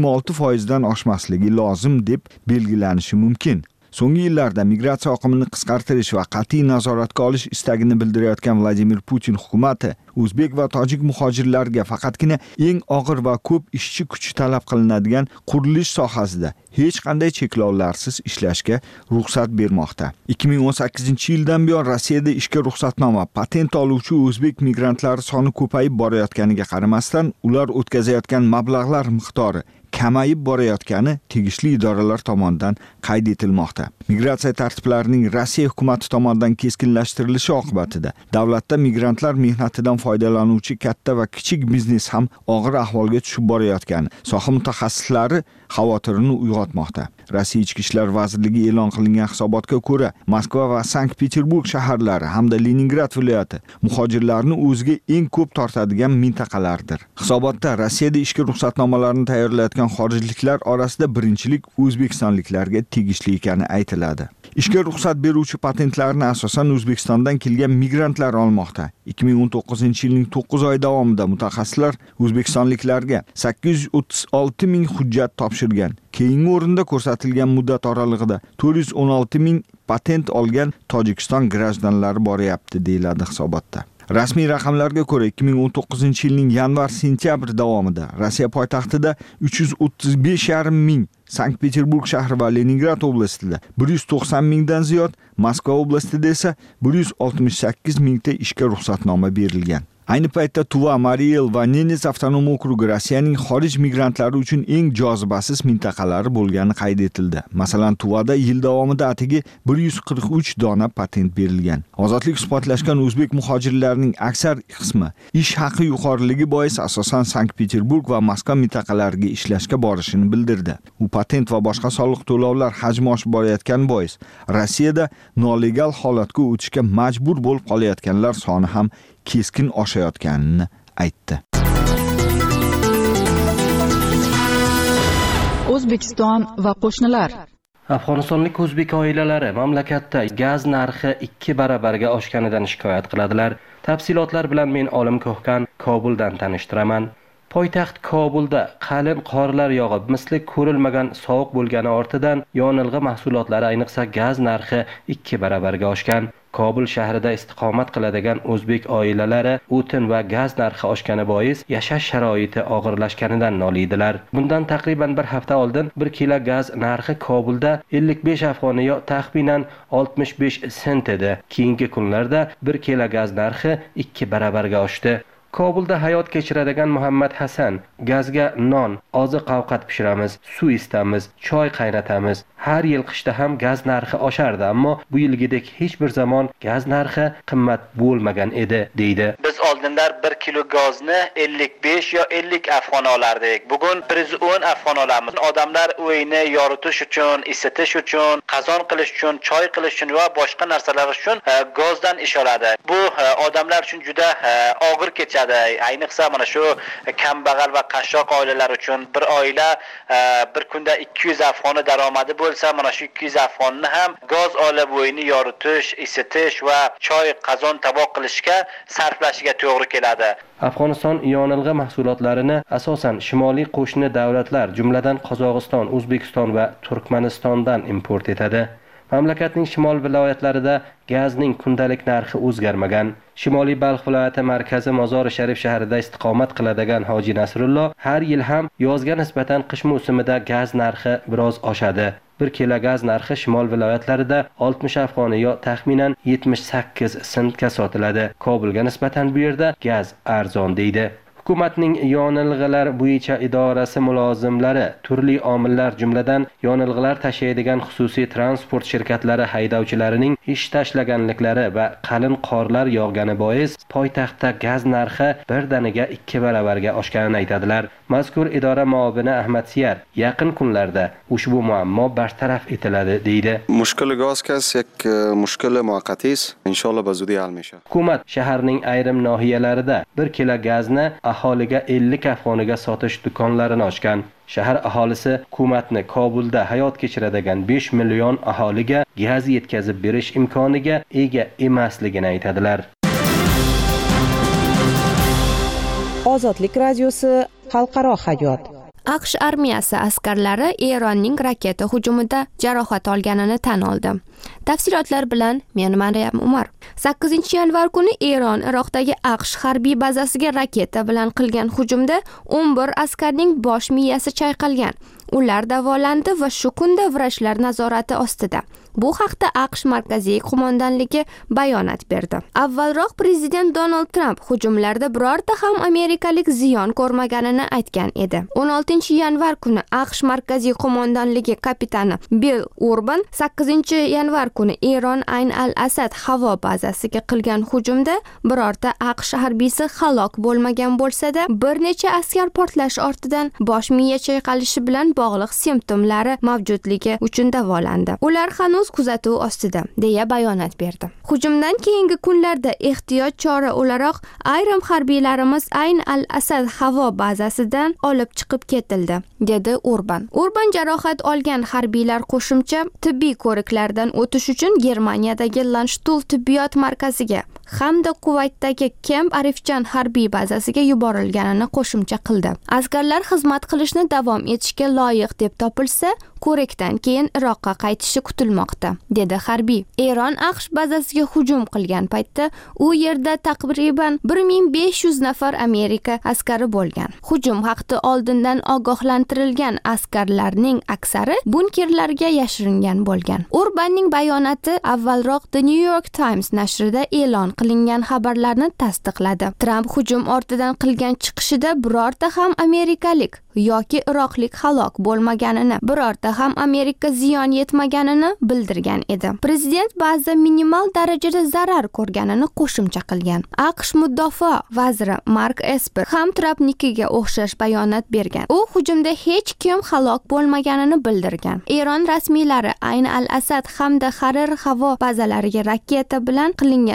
26% dan oshmasligi lozim deb belgilanishi mumkin. So'nggi yillarda migratsiya oqimini qisqartirish va qat'iy nazoratga olish istagini bildirayotgan Vladimir Putin hukumati o'zbek va tojik muhojirlarga faqatgina eng og'ir va ko'p ishchi kuchi talab qilinadigan qurilish sohasida hech qanday cheklovlarsiz ishlashga ruxsat bermoqda. 2018-yildan buyon Rossiyada ishga ruxsatnoma, patent oluvchi o'zbek migrantlari soni ko'payib borayotganiga qaramasdan, ular o'tkazayotgan mablag'lar miqdori kamayib borayotgani tegishli idoralar tomonidan qayd etilmoqda. Migratsiya tartiblarining Rossiya hukumati tomonidan keskinlashtirilishi oqibatida davlatda migrantlar mehnatidan foydalanuvchi katta va kichik biznes ham og'ir ahvolga tushib borayotgani soha mutaxassislari xavotirini uyg'otmoqda. Rossiya Ichki ishlar vazirligi e'lon qilingan hisobotga ko'ra, Moskva va Sankt-Peterburg shaharlari hamda Leningrad viloyati muhojirlarni o'ziga eng ko'p tortadigan mintaqalardir. Hisobotda Rossiyada ishga ruxsatnomalarni tayyorlayotgan xorijliklar orasida birinchilik o'zbekistonliklarga tegishli ekani aytiladi. Ishga ruxsat beruvchi patentlarni asosan O'zbekistondan kelgan migrantlar olmoqda. 2019-yilning 9 oy davomida mutaxassislar o'zbekistonliklarga 836 ming hujjat topshirgan. Keyingi o'rinda ko'rsatilgan muddat oralig'ida 416 ming patent olgan Tojikiston grajdanlari boryapti, deyiladi hisobotda. Rasmiy raqamlarga ko'ra 2019-yilning yanvar-sentyabr davomida Rossiya poytaxtida 335,5 ming, Sankt-Peterburg shahri va Leningrad oblastida 190 mingdan ziyod, Moskva oblastida esa 168 mingta ishga ruxsatnoma berilgan. Ayni paytda Tuva, Mariel va Nenets avtonom okrugi Rossiyaning xorij migrantlari uchun eng jozibasiz mintaqalari bo'lgani qayd etildi. Masalan, Tuvada yil davomida atigi 143 dona patent berilgan. Ozodlik suhbatlashgan o'zbek muhojirlarining aksar qismi ish haqi yuqoriligi bois asosan Sankt-Peterburg va Moskva mintaqalariga ishlashga borishini bildirdi. U patent va boshqa soliq to'lovlar hajmi oshib borayotgani bois Rossiyada nolegal holatga o'tishga majbur bo'lib qolayotganlar soni ham keskin oshayotganini aytdi. O'zbekiston va qo'shnilar. Afg'onistonlik o'zbek oilalari mamlakatda gaz narxi 2 barabarga oshganidan shikoyat qiladilar. Tafsilotlar bilan men Olim Ko'hkan Kobuldan tanishtiraman. Poytaxt Kobulda qalin qorlar yog'ib, misli ko'rilmagan sovuq bo'lgani ortidan yonilg'i mahsulotlari, ayniqsa gaz narxi 2 baravarga oshgan. Kobul shahrida istiqomat qiladigan o'zbek oilalari o'tin va gaz narxi oshgani bois yashash sharoiti og'irlashganidan noliydilar. Bundan taqriban bir hafta oldin 1 kilo gaz narxi Kobulda 55 afg'oniyo taxminan 65 sent edi. Keyingi kunlarda 1 kilo gaz narxi 2 baravarga oshdi. Kobulda hayot kechiradigan Muhammad Hasan gazga non, oziq-ovqat pishiramiz, suv istamiz, choy qaynatamiz. Har yil qishda ham gaz narxi oshardi, ammo bu yilgidek hech bir zamon gaz narxi qimmat bo'lmagan edi, deydi. Biz oldinlar 1 kilo gazni 55 yo 50 afg'on olardik. Bugun 110 afg'on olamiz. Odamlar uyini yoritish uchun, isitish uchun, qazon qilish uchun, choy qilish uchun va boshqa narsalar uchun gazdan ish oladi. Bu odamlar uchun juda og'ir kechadi. Ayniqsa mana shu kambag'al va qashshoq oilalar uchun bir oila bir kunda 200 afg'oni daromadi bo'lsa, mana shu 200 afg'onni ham gaz olib uyini yoritish, isitish va choy, qazon, taboq qilishga sarflashiga to'g'ri keladi. Afg'oniston yonilg'i mahsulotlarini asosan shimoliy qo'shni davlatlar, jumladan Qozog'iston, O'zbekiston va Turkmanistondan import etadi. Mamlakatning shimol viloyatlarida gazning kundalik narxi o'zgarmagan. Shimoliy Balx viloyati markazi Mozori Sharif shahrida istiqomat qiladigan Hoji Nasrullo har yil ham yozga nisbatan qish mavsumida gaz narxi biroz oshadi. 1 kilo gaz narxi shimol viloyatlarida 60 afg'oniyo taxminan 78 sentga sotiladi. Kobulga nisbatan bu yerda gaz arzon, deydi. Hukumatning yonilg'ilar bo'yicha idorasi mulozimlari turli omillar, jumladan yonilg'ilar tashiydigan xususiy transport shirkatlari haydovchilarining ish tashlaganliklari va qalin qorlar yog'gani bois poytaxtda gaz narxi birdaniga 2 baravarga oshganini aytadilar. Mazkur idora muavini Ahmad Siyar yaqin kunlarda ushbu muammo bartaraf etiladi, deydi. Mushkil gaz kas yak mushkil muvaqqati ist. Inshaalloh bazudi hal mishi. Hukumat shaharning ayrim nohiyalarida 1 kilo gazni aholiga 50 afg'oniga sotish do'konlarini ochgan. Shahar aholisi hukumatni Kobulda hayot kechiradigan 5 million aholiga gaz yetkazib berish imkoniga ega emasligini aytadilar. Ozodlik radiosi xalqaro hayot. AQSh armiyasi askarlari Eronning raketa hujumida jarohat olganini tan oldi. Tafsilotlar bilan men Maryam Umar. 8-yanvar kuni Eron Iroqdagi AQSh harbiy bazasiga raketa bilan qilgan hujumda 11 askarning bosh miyasi chayqalgan. Ular davolandi va shu kunda vrachlar nazorati ostida. Bu haqda AQSh markaziy qo'mondonligi bayonot berdi. Avvalroq prezident Donald Trump hujumlarda birorta ham amerikalik ziyon ko'rmaganini aytgan edi. 16-yanvar kuni AQSh markaziy qo'mondonligi kapitani Bill Urban 8-yanvar kuni Eron Ayn al-Asad havo bazasiga qilgan hujumda birorta AQSh harbiysi halok bo'lmagan bo'lsa-da, bir necha askar portlash ortidan bosh miya chayqalishi bilan bog'liq simptomlari mavjudligi uchun davolandi. Ular hanuz kuzatuv ostida, deya bayonot berdi. Hujumdan keyingi kunlarda ehtiyot chora o'laroq ayrim harbiylarimiz Ayn al-Asad havo bazasidan olib chiqib ketildi, dedi Urban. Urban jarohat olgan harbiylar qo'shimcha tibbiy ko'riklardan o'tish uchun Germaniyadagi Landstuhl tibbiyot markaziga hamda Kuvaytdagi Camp Arifjan harbiy bazasiga yuborilganini qo'shimcha qildi. Askarlar xizmat qilishni davom etishga loyiq deb topilsa, ko'rikdan keyin Iroqqa qaytishi kutilmoqda, dedi harbiy. Eron AQSh bazasiga hujum qilgan paytda u yerda taqriban 1500 nafar Amerika askari bo'lgan. Hujum haqida oldindan ogohlantirilgan askarlarning aksari bunkerlarga yashiringan bo'lgan. Urbanning bayonoti avvalroq The New York Times nashrida e'lon qilingan xabarlarni tasdiqladi. Trump hujum ortidan qilgan chiqishida birorta ham amerikalik yoki iroqlik halok bo'lmaganini, birorta ham Amerika ziyon yetmaganini bildirgan edi. Prezident ba'zi minimal darajada zarar ko'rganini qo'shimcha qilgan. AQSh mudofaa vaziri Mark Esper ham Trumpnikiga o'xshash bayonot bergan. U hujumda hech kim halok bo'lmaganini bildirgan. Eron rasmiylari Ayn al-Asad hamda Harir havo bazalariga raketa bilan qilingan hujum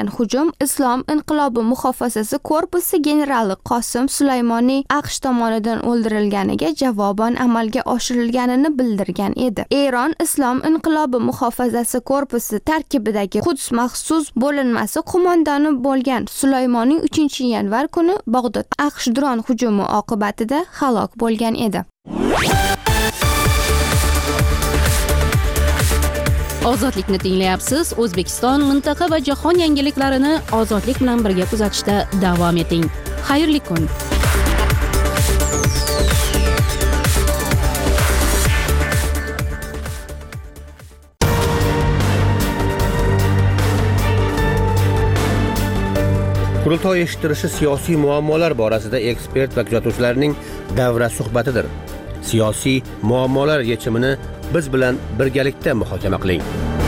Islom inqilobi muhofazasi korpusi generali Qosim Sulaymoniy AQSh tomonidan o'ldirilganiga javoban amalga oshirilganini bildirgan edi. Eron Islom inqilobi muhofazasi korpusi tarkibidagi Quds maxsus bo'linmasi qo'mondoni bo'lgan Sulaymoniy 3-yanvar kuni Bag'dod AQSh dron hujumi oqibatida halok bo'lgan edi. Ozodlikni tinglayapsiz. O'zbekiston, mintaqa va jahon yangiliklarini ozodlik bilan birga kuzatishda davom eting. Xayrli kun. Qurultoy eshittirishi siyosiy muammolar borasida ekspert va kuzatuvchilarning davra suhbatidir. Siyosiy muammolar yechimini biz bilan birgalikda muhokama qiling.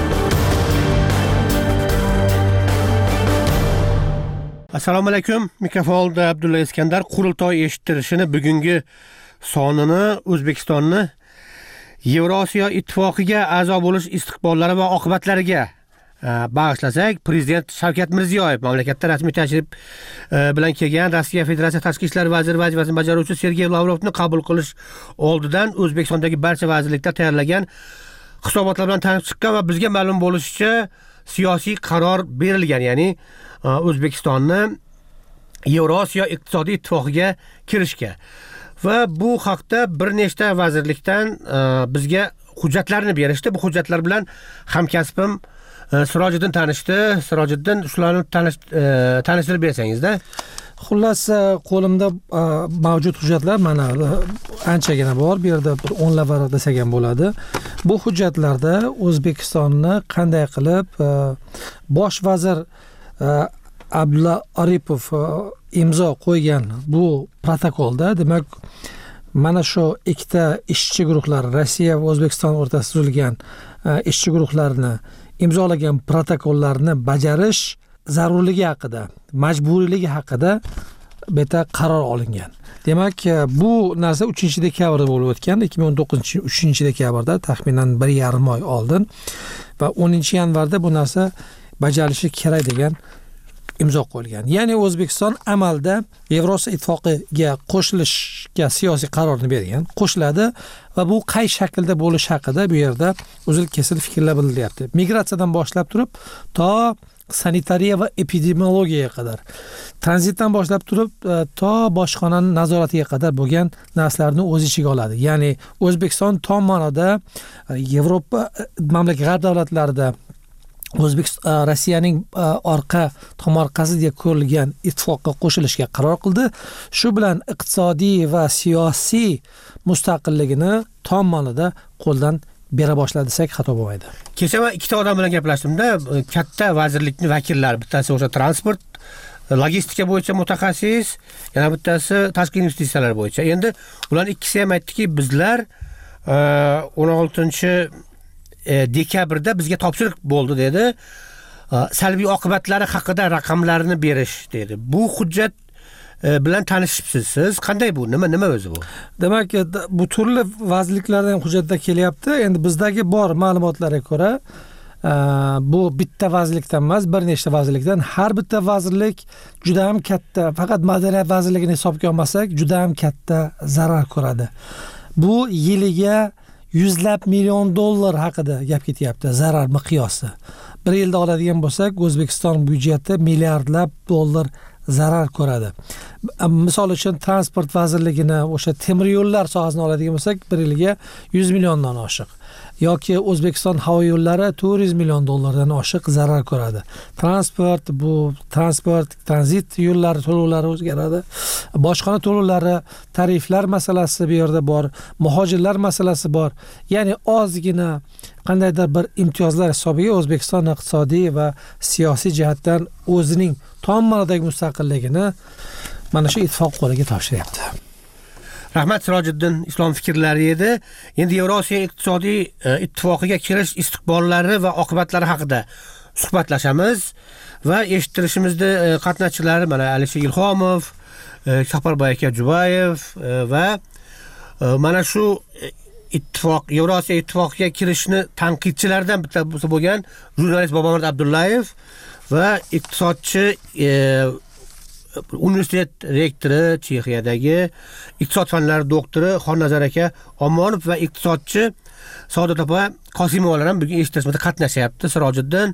Assalomu alaykum. Mikrofonda Abdulla Iskandar. Qurultoy eshittirishini bugungi sonini O'zbekistonni Yevrosiyo ittifoqiga a'zo bo'lish istiqbollari va oqibatlariga bag'ishlasak, Prezident Shavkat Mirziyoyev mamlakatda rasmiy tashrif bilan kelgan Rossiya Federatsiya Tashqi ishlar vaziri vazifasini bajaruvchi Sergey Lavrovni qabul qilish oldidan O'zbekistondagi barcha vazirliklar tayyorlagan hisobotlar bilan tanishib chiqqan va bizga ma'lum bo'lishicha siyosiy qaror berilgan, ya'ni O'zbekistonni Yevrosiyo iqtisodiy ittifoqiga kirishga. Va bu haqda bir nechta vazirlikdan bizga hujjatlarni berishdi. Bu hujjatlar bilan hamkasbim Sirojiddin tanishdi. Sirojiddin, shularni tanishtirib bersangizda. Xullas, qo'limda mavjud hujjatlar mana anchagina bor. Bu yerda 10 varaq desak ham bo'ladi. Bu hujjatlarda O'zbekistonni qanday qilib bosh vazir Abdulla Aripov imzo qo'ygan bu protokolda, demak, mana shu ikkita ishchi guruhlar, Rossiya va O'zbekiston o'rtasida tuzilgan ishchi guruhlarini imzolagan protokollarni bajarish zarurligi haqida, majburiyligi haqida beta qaror olingan. Demak, bu narsa 3-dekabrda bo'lib o'tgan, 2019 3-dekabrda, taxminan 1,5 oy oldin, va 10-yanvarda bu narsa bajarilishi kerak degan imzo qo'yilgan. Ya'ni O'zbekiston amalda Yevrosiyo ittifoqiga qo'shilishga siyosiy qarorni bergan, qo'shiladi va bu qay shaklda bo'lish haqida bu yerda uzil-kesil fikrlar bildirilyapti. Migratsiyadan boshlab turib to sanitariya va epidemiologiyaga qadar, tranzitdan boshlab turib to bojxonaning nazoratiga qadar bo'lgan narsalarni o'z ichiga oladi. Ya'ni O'zbekiston tom ma'noda Yevropa mamlakat g'arb davlatlarida Rossiyaning orqa tomorqasi deb ko'rilgan ittifoqqa qo'shilishga qaror qildi. Shu bilan iqtisodiy va siyosiy mustaqilligini tom ma'noda qo'ldan bera boshladi desak xato bo'lmaydi. Kecha men ikkita odam bilan gaplashdimda, katta vazirlikning vakillari, bittasi o'sha transport, logistika bo'yicha mutaxassis, yana bittasi tashqi investitsiyalar bo'yicha. Endi ularning ikkisi ham aytdiki, bizlar 16 dekabrda bizga topshiriq bo'ldi dedi. Salbiy oqibatlari haqida raqamlarni berish dedi. Bu hujjat bilan tanishibsiz. Siz qanday bu? Nima o'zi bu? Demak, bu turli vazirliklardan hujjatlar kelyapti. Endi bizdagi bor ma'lumotlarga ko'ra, bu bitta vazirlikdan emas, bir nechta vazirlikdan. Har bitta vazirlik juda ham katta, faqat madaniyat vazirligini hisobga olmasak, juda ham katta zarar ko'radi. Bu yiliga $100 million haqida gap ketyapti, zarar miqyosi. Bir yilda oladigan bo'lsak, O'zbekiston byudjeti milliardlab dollar zarar ko'radi. Misol uchun transport vazirligini, o'sha temir yo'llar sohasini oladigan bo'lsak, bir yilga 100 milliondan oshiq. Yoki O'zbekiston havo yo'llari 400 million dollardan oshiq zarar ko'radi. Transport, tranzit yo'llari to'lovlari o'zgaradi. Bojxona to'lovlari, tariflar masalasi bu yerda bor, muhojirlar masalasi bor. Ya'ni ozgina qandaydir bir imtiyozlar hisobiga O'zbekiston iqtisodiy va siyosiy jihatdan o'zining tom ma'nodagi mustaqilligini mana shu ittifoq qo'liga topshiryapti. Rahmat, Sirojiddin islom fikrlari edi. Endi Yevrosiyo iqtisodiy ittifoqiga kirish istiqbollari va oqibatlari haqida suhbatlashamiz va eshittirishimizda qatnashchilari mana Alisher Ilhomov, Safarboy aka Jubayev va mana shu Yevrosiyo ittifoqiga kirishni tanqidchilardan bittasi bo'lgan jurnalist Bobomurod Abdullayev va iqtisodchi universitet rektori Chexiyadagi iqtisod fanlari doktori Xonnazar aka Omonov va iqtisodchi Saodat opa Qosimovalar ham bugun eshittirishmada qatnashyapti. Sirojiddin,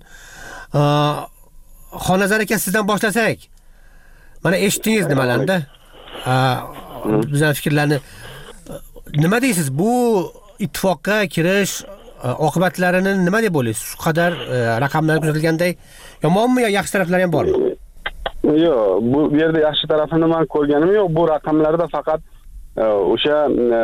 Xonnazar aka sizdan boshlasak. Mana eshitdingiz nimalarni? Bizning fikrlarni nima deysiz? Bu ittifoqqa kirish oqibatlarini nima deb o'ylaysiz? Shu qadar raqamlar kuzatilganday yomonmi yo yaxshi taraflari ham bormi? Yo'q, bu yerda yaxshi tarafini men ko'rganim yo'q. Bu raqamlarda faqat o'sha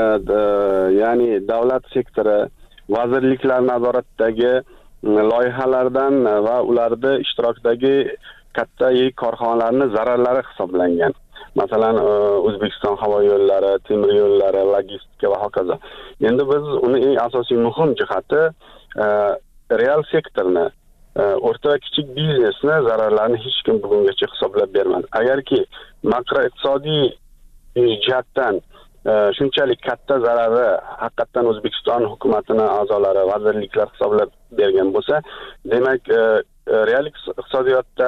ya'ni davlat sektori, vazirliklar nazoratidagi loyihalardan va ularda ishtirokidagi katta yirik korxonalarning zararlari hisoblangan. Masalan, O'zbekiston havo yo'llari, temir yo'llari, logistika va hokazo. Endi biz uni eng asosiy muhim jihati real sektorni, o'rta va kichik biznesni zararlarini hech kim bugungacha hisoblab bermadi. Agarki makroiqtisodiy jihatdan shunchalik katta zarari haqiqatan O'zbekiston hukumatining a'zolari, vazirliklar hisoblab bergan bo'lsa, demak real iqtisodiyotda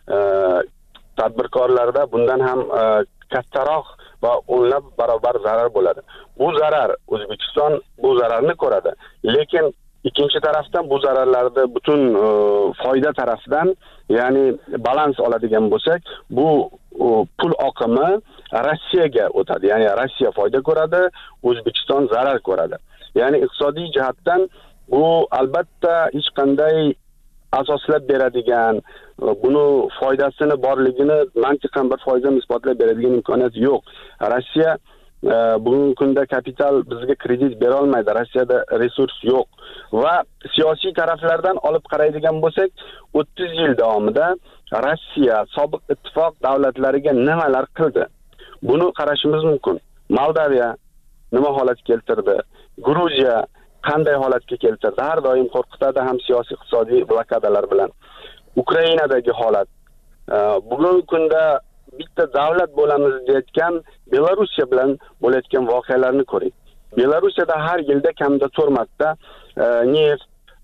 tadbirkorlarda bundan ham kattaroq va o'nlab barobar zarar bo'ladi. Bu zarar O'zbekiston bu zararni ko'radi. Lekin ikkinchi tarafdan bu zararlarni butun foyda tarafidan, ya'ni balans oladigan bo'lsak, bu pul oqimi Rossiyaga o'tadi. Ya'ni Rossiya foyda ko'radi, O'zbekiston zarar ko'radi. Ya'ni iqtisodiy jihatdan bu albatta hech qanday asoslab beradigan, buni foydasini borligini mantiqan bir foizdan isbotlab beradigan imkoniyat yo'q. Rossiya bugungi kunda kapital bizga kredit bera olmaydi. Rossiyada resurs yo'q va siyosiy taraflardan olib qaraydigan bo'lsak, 30 yil davomida Rossiya sobiq ittifoq davlatlariga nimalar qildi? Buni qarashimiz mumkin. Moldaviya nima holat keltirdi? Gruziya qanday holatga keltirdi? Har doim qo'rqitadi ham siyosiy iqtisodiy blokadalar bilan. Ukrainadagi holat. Bugungi kunda bitta davlat bo'lamiz deyotgan Belorussiya bilan bo'layotgan voqealarni ko'ring. Belarusiyada har yilda kamida 4 marta neft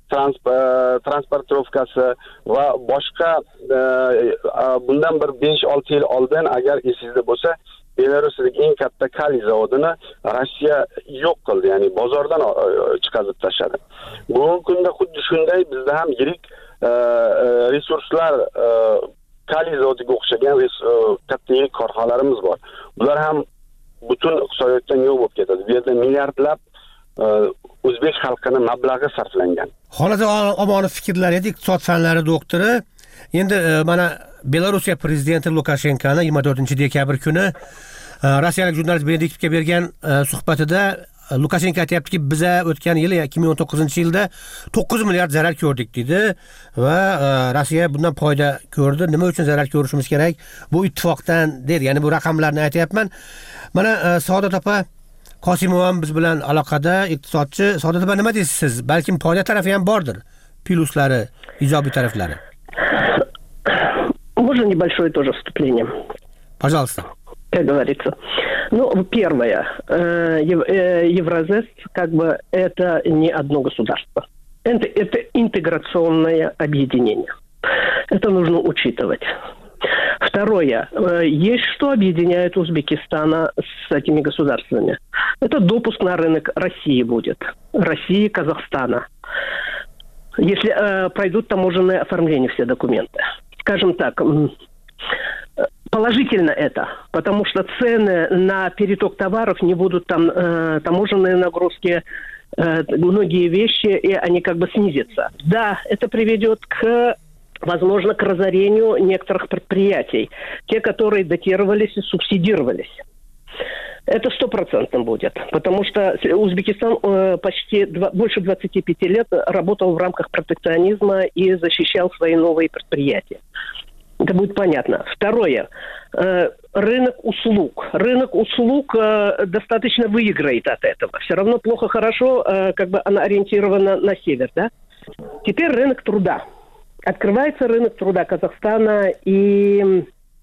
transportirovkasi va boshqa bundan bir 5-6 yil oldin agar esingizda bo'lsa, Belarusdagi eng katta kaliy zavodini Rossiya yo'q qildi, ya'ni bozordan chiqarib tashladi. Bugungi kunda xuddi shunday bizda ham yirik resurslar kaliy zavodiga o'xshagan katta yirik korxonalarimiz bor. Bular ham butun iqtisodiyotdan yo'q bo'lib ketadi. Bu yerda milliardlab o'zbek xalqini mablag'i sarflangan. Xonazar Omonov fikrlari edi, iqtisod fanlari doktori. Endi mana Belorussiya prezidenti Lukashenkoni 24-dekabr kuni rossiyalik jurnalist Benediktovga bergan suhbatida Lukashenko aytayaptiki, biz o'tgan yil 2019-yilda 9 milliard zarar ko'rdik dedi va Rossiya bundan foyda ko'rdi. Nima uchun zarar ko'rishimiz kerak? Bu ittifoqdan dedi. Ya'ni bu raqamlarni aytayapman. Mana Saodat opa Qosimova ham biz bilan aloqada, iqtisodchi. Saodat opa, nima deysiz siz? Balkim foyda tarafi ham bordir. Pluslari, ijobiy taraflari. Можно небольшое тоже вступление? Пожалуйста. Как говорится. Ну, первое. Евразес, как бы, это не одно государство. Это интеграционное объединение. Это нужно учитывать. Второе. Есть что объединяет Узбекистана с этими государствами. Это допуск на рынок России будет. России, Казахстана. Если пройдут таможенное оформление все документы. Скажем так, положительно это, потому что цены на переток товаров не будут там, таможенные нагрузки, многие вещи, и они как бы снизятся. Да, это приведет возможно, к разорению некоторых предприятий, те, которые датировались и субсидировались. Это 100% будет, потому что Узбекистан почти больше 25 лет работал в рамках протекционизма и защищал свои новые предприятия. Это будет понятно. Второе. Рынок услуг. Рынок услуг достаточно выиграет от этого. Все равно плохо-хорошо, как бы она ориентирована на север, да? Теперь рынок труда. Открывается рынок труда Казахстана и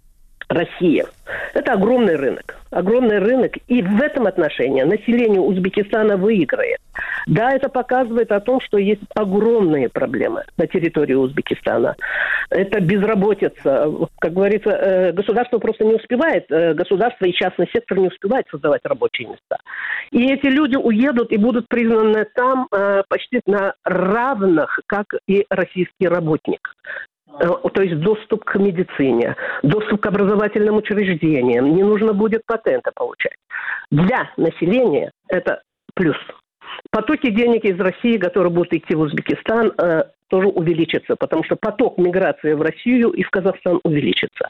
Россия. Это огромный рынок. Огромный рынок. И в этом отношении население Узбекистана выиграет. Да, это показывает о том, что есть огромные проблемы на территории Узбекистана. Это безработица. Как говорится, государство просто не успевает, государство и частный сектор не успевает создавать рабочие места. И эти люди уедут и будут признаны там почти на равных, как и российский работник. То есть доступ к медицине, доступ к образовательным учреждениям. Не нужно будет патента получать. Для населения это плюс. Потоки денег из России, которые будут идти в Узбекистан, тоже увеличатся, потому что поток миграции в Россию и в Казахстан увеличится.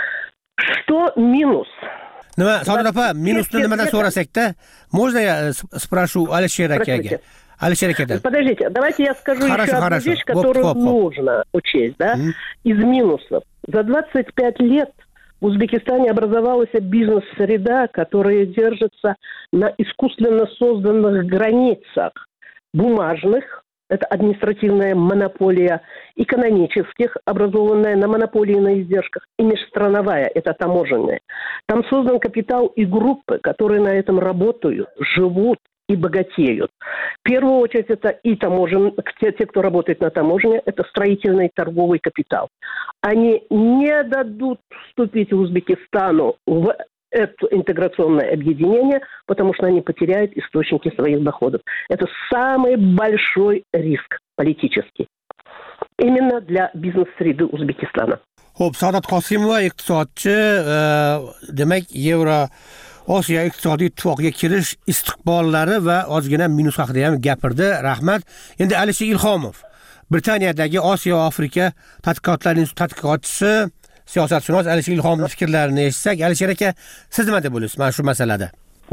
Что минус? Saodat opa, minusni nimadan so'rasakda, можно я спрошу Алишер akaga? Алишер akadan. Подождите, давайте я скажу еще одну вещь, которую нужно учесть, да? Из минусов. За 25 лет в Узбекистане образовалась бизнес-среда, которая держится на искусственно созданных границах бумажных, это административная монополия, экономических, образованная на монополии на издержках, и межстрановая, это таможенная. Там создан капитал и группы, которые на этом работают, живут и богатеют. В первую очередь это и те, кто работает на таможне, это строительный торговый капитал. Они не дадут вступить Узбекистану в это интеграционное объединение, потому что они потеряют источники своих доходов. Это самый большой риск политический. Именно для бизнес-среды Узбекистана. Xo'p, Saodat Qosimova iqtisodchi, demak, Osiyo iqtisodiy ittifoqiga kirish istiqbollari va ozgina minus haqida ham gapirdi. Rahmat. Endi Alisher Ilhomov, Britaniyadagi Osiyo Afrika tadqiqotlari tadqiqotchisi, siyosatshunos Alisher Ilhomovning fikrlarini eshitsak, Alisher aka, siz nima deb o'ylaysiz mana shu masalada?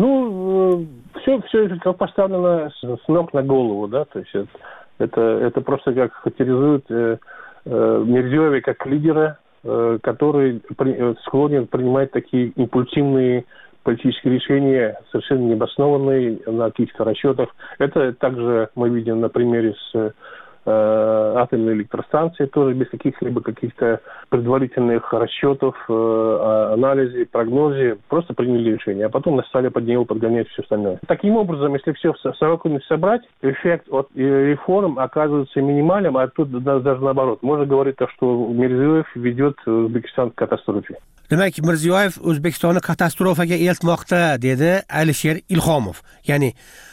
Все это поставлено с ног на голову, да, то есть это просто как характеризует Мирзиёева как лидера, который склонен принимать такие импульсивные политические решения, совершенно необоснованные на каких-то расчетах. Это также мы видим на примере с атомной электростанции, тоже без каких-либо каких-то предварительных расчетов, анализа, прогноза, просто приняли решение, а потом стали под него подгонять все остальное. Таким образом, если все в совокупности собрать, эффект от реформ оказывается минимальным, а тут даже наоборот. Можно говорить, что Мирзиёев ведет Узбекистан к катастрофе. Demak, Mirziyoyev O'zbekistonni katastrofaga eltmoqda, dedi Alisher Ilhomov. Ya'ni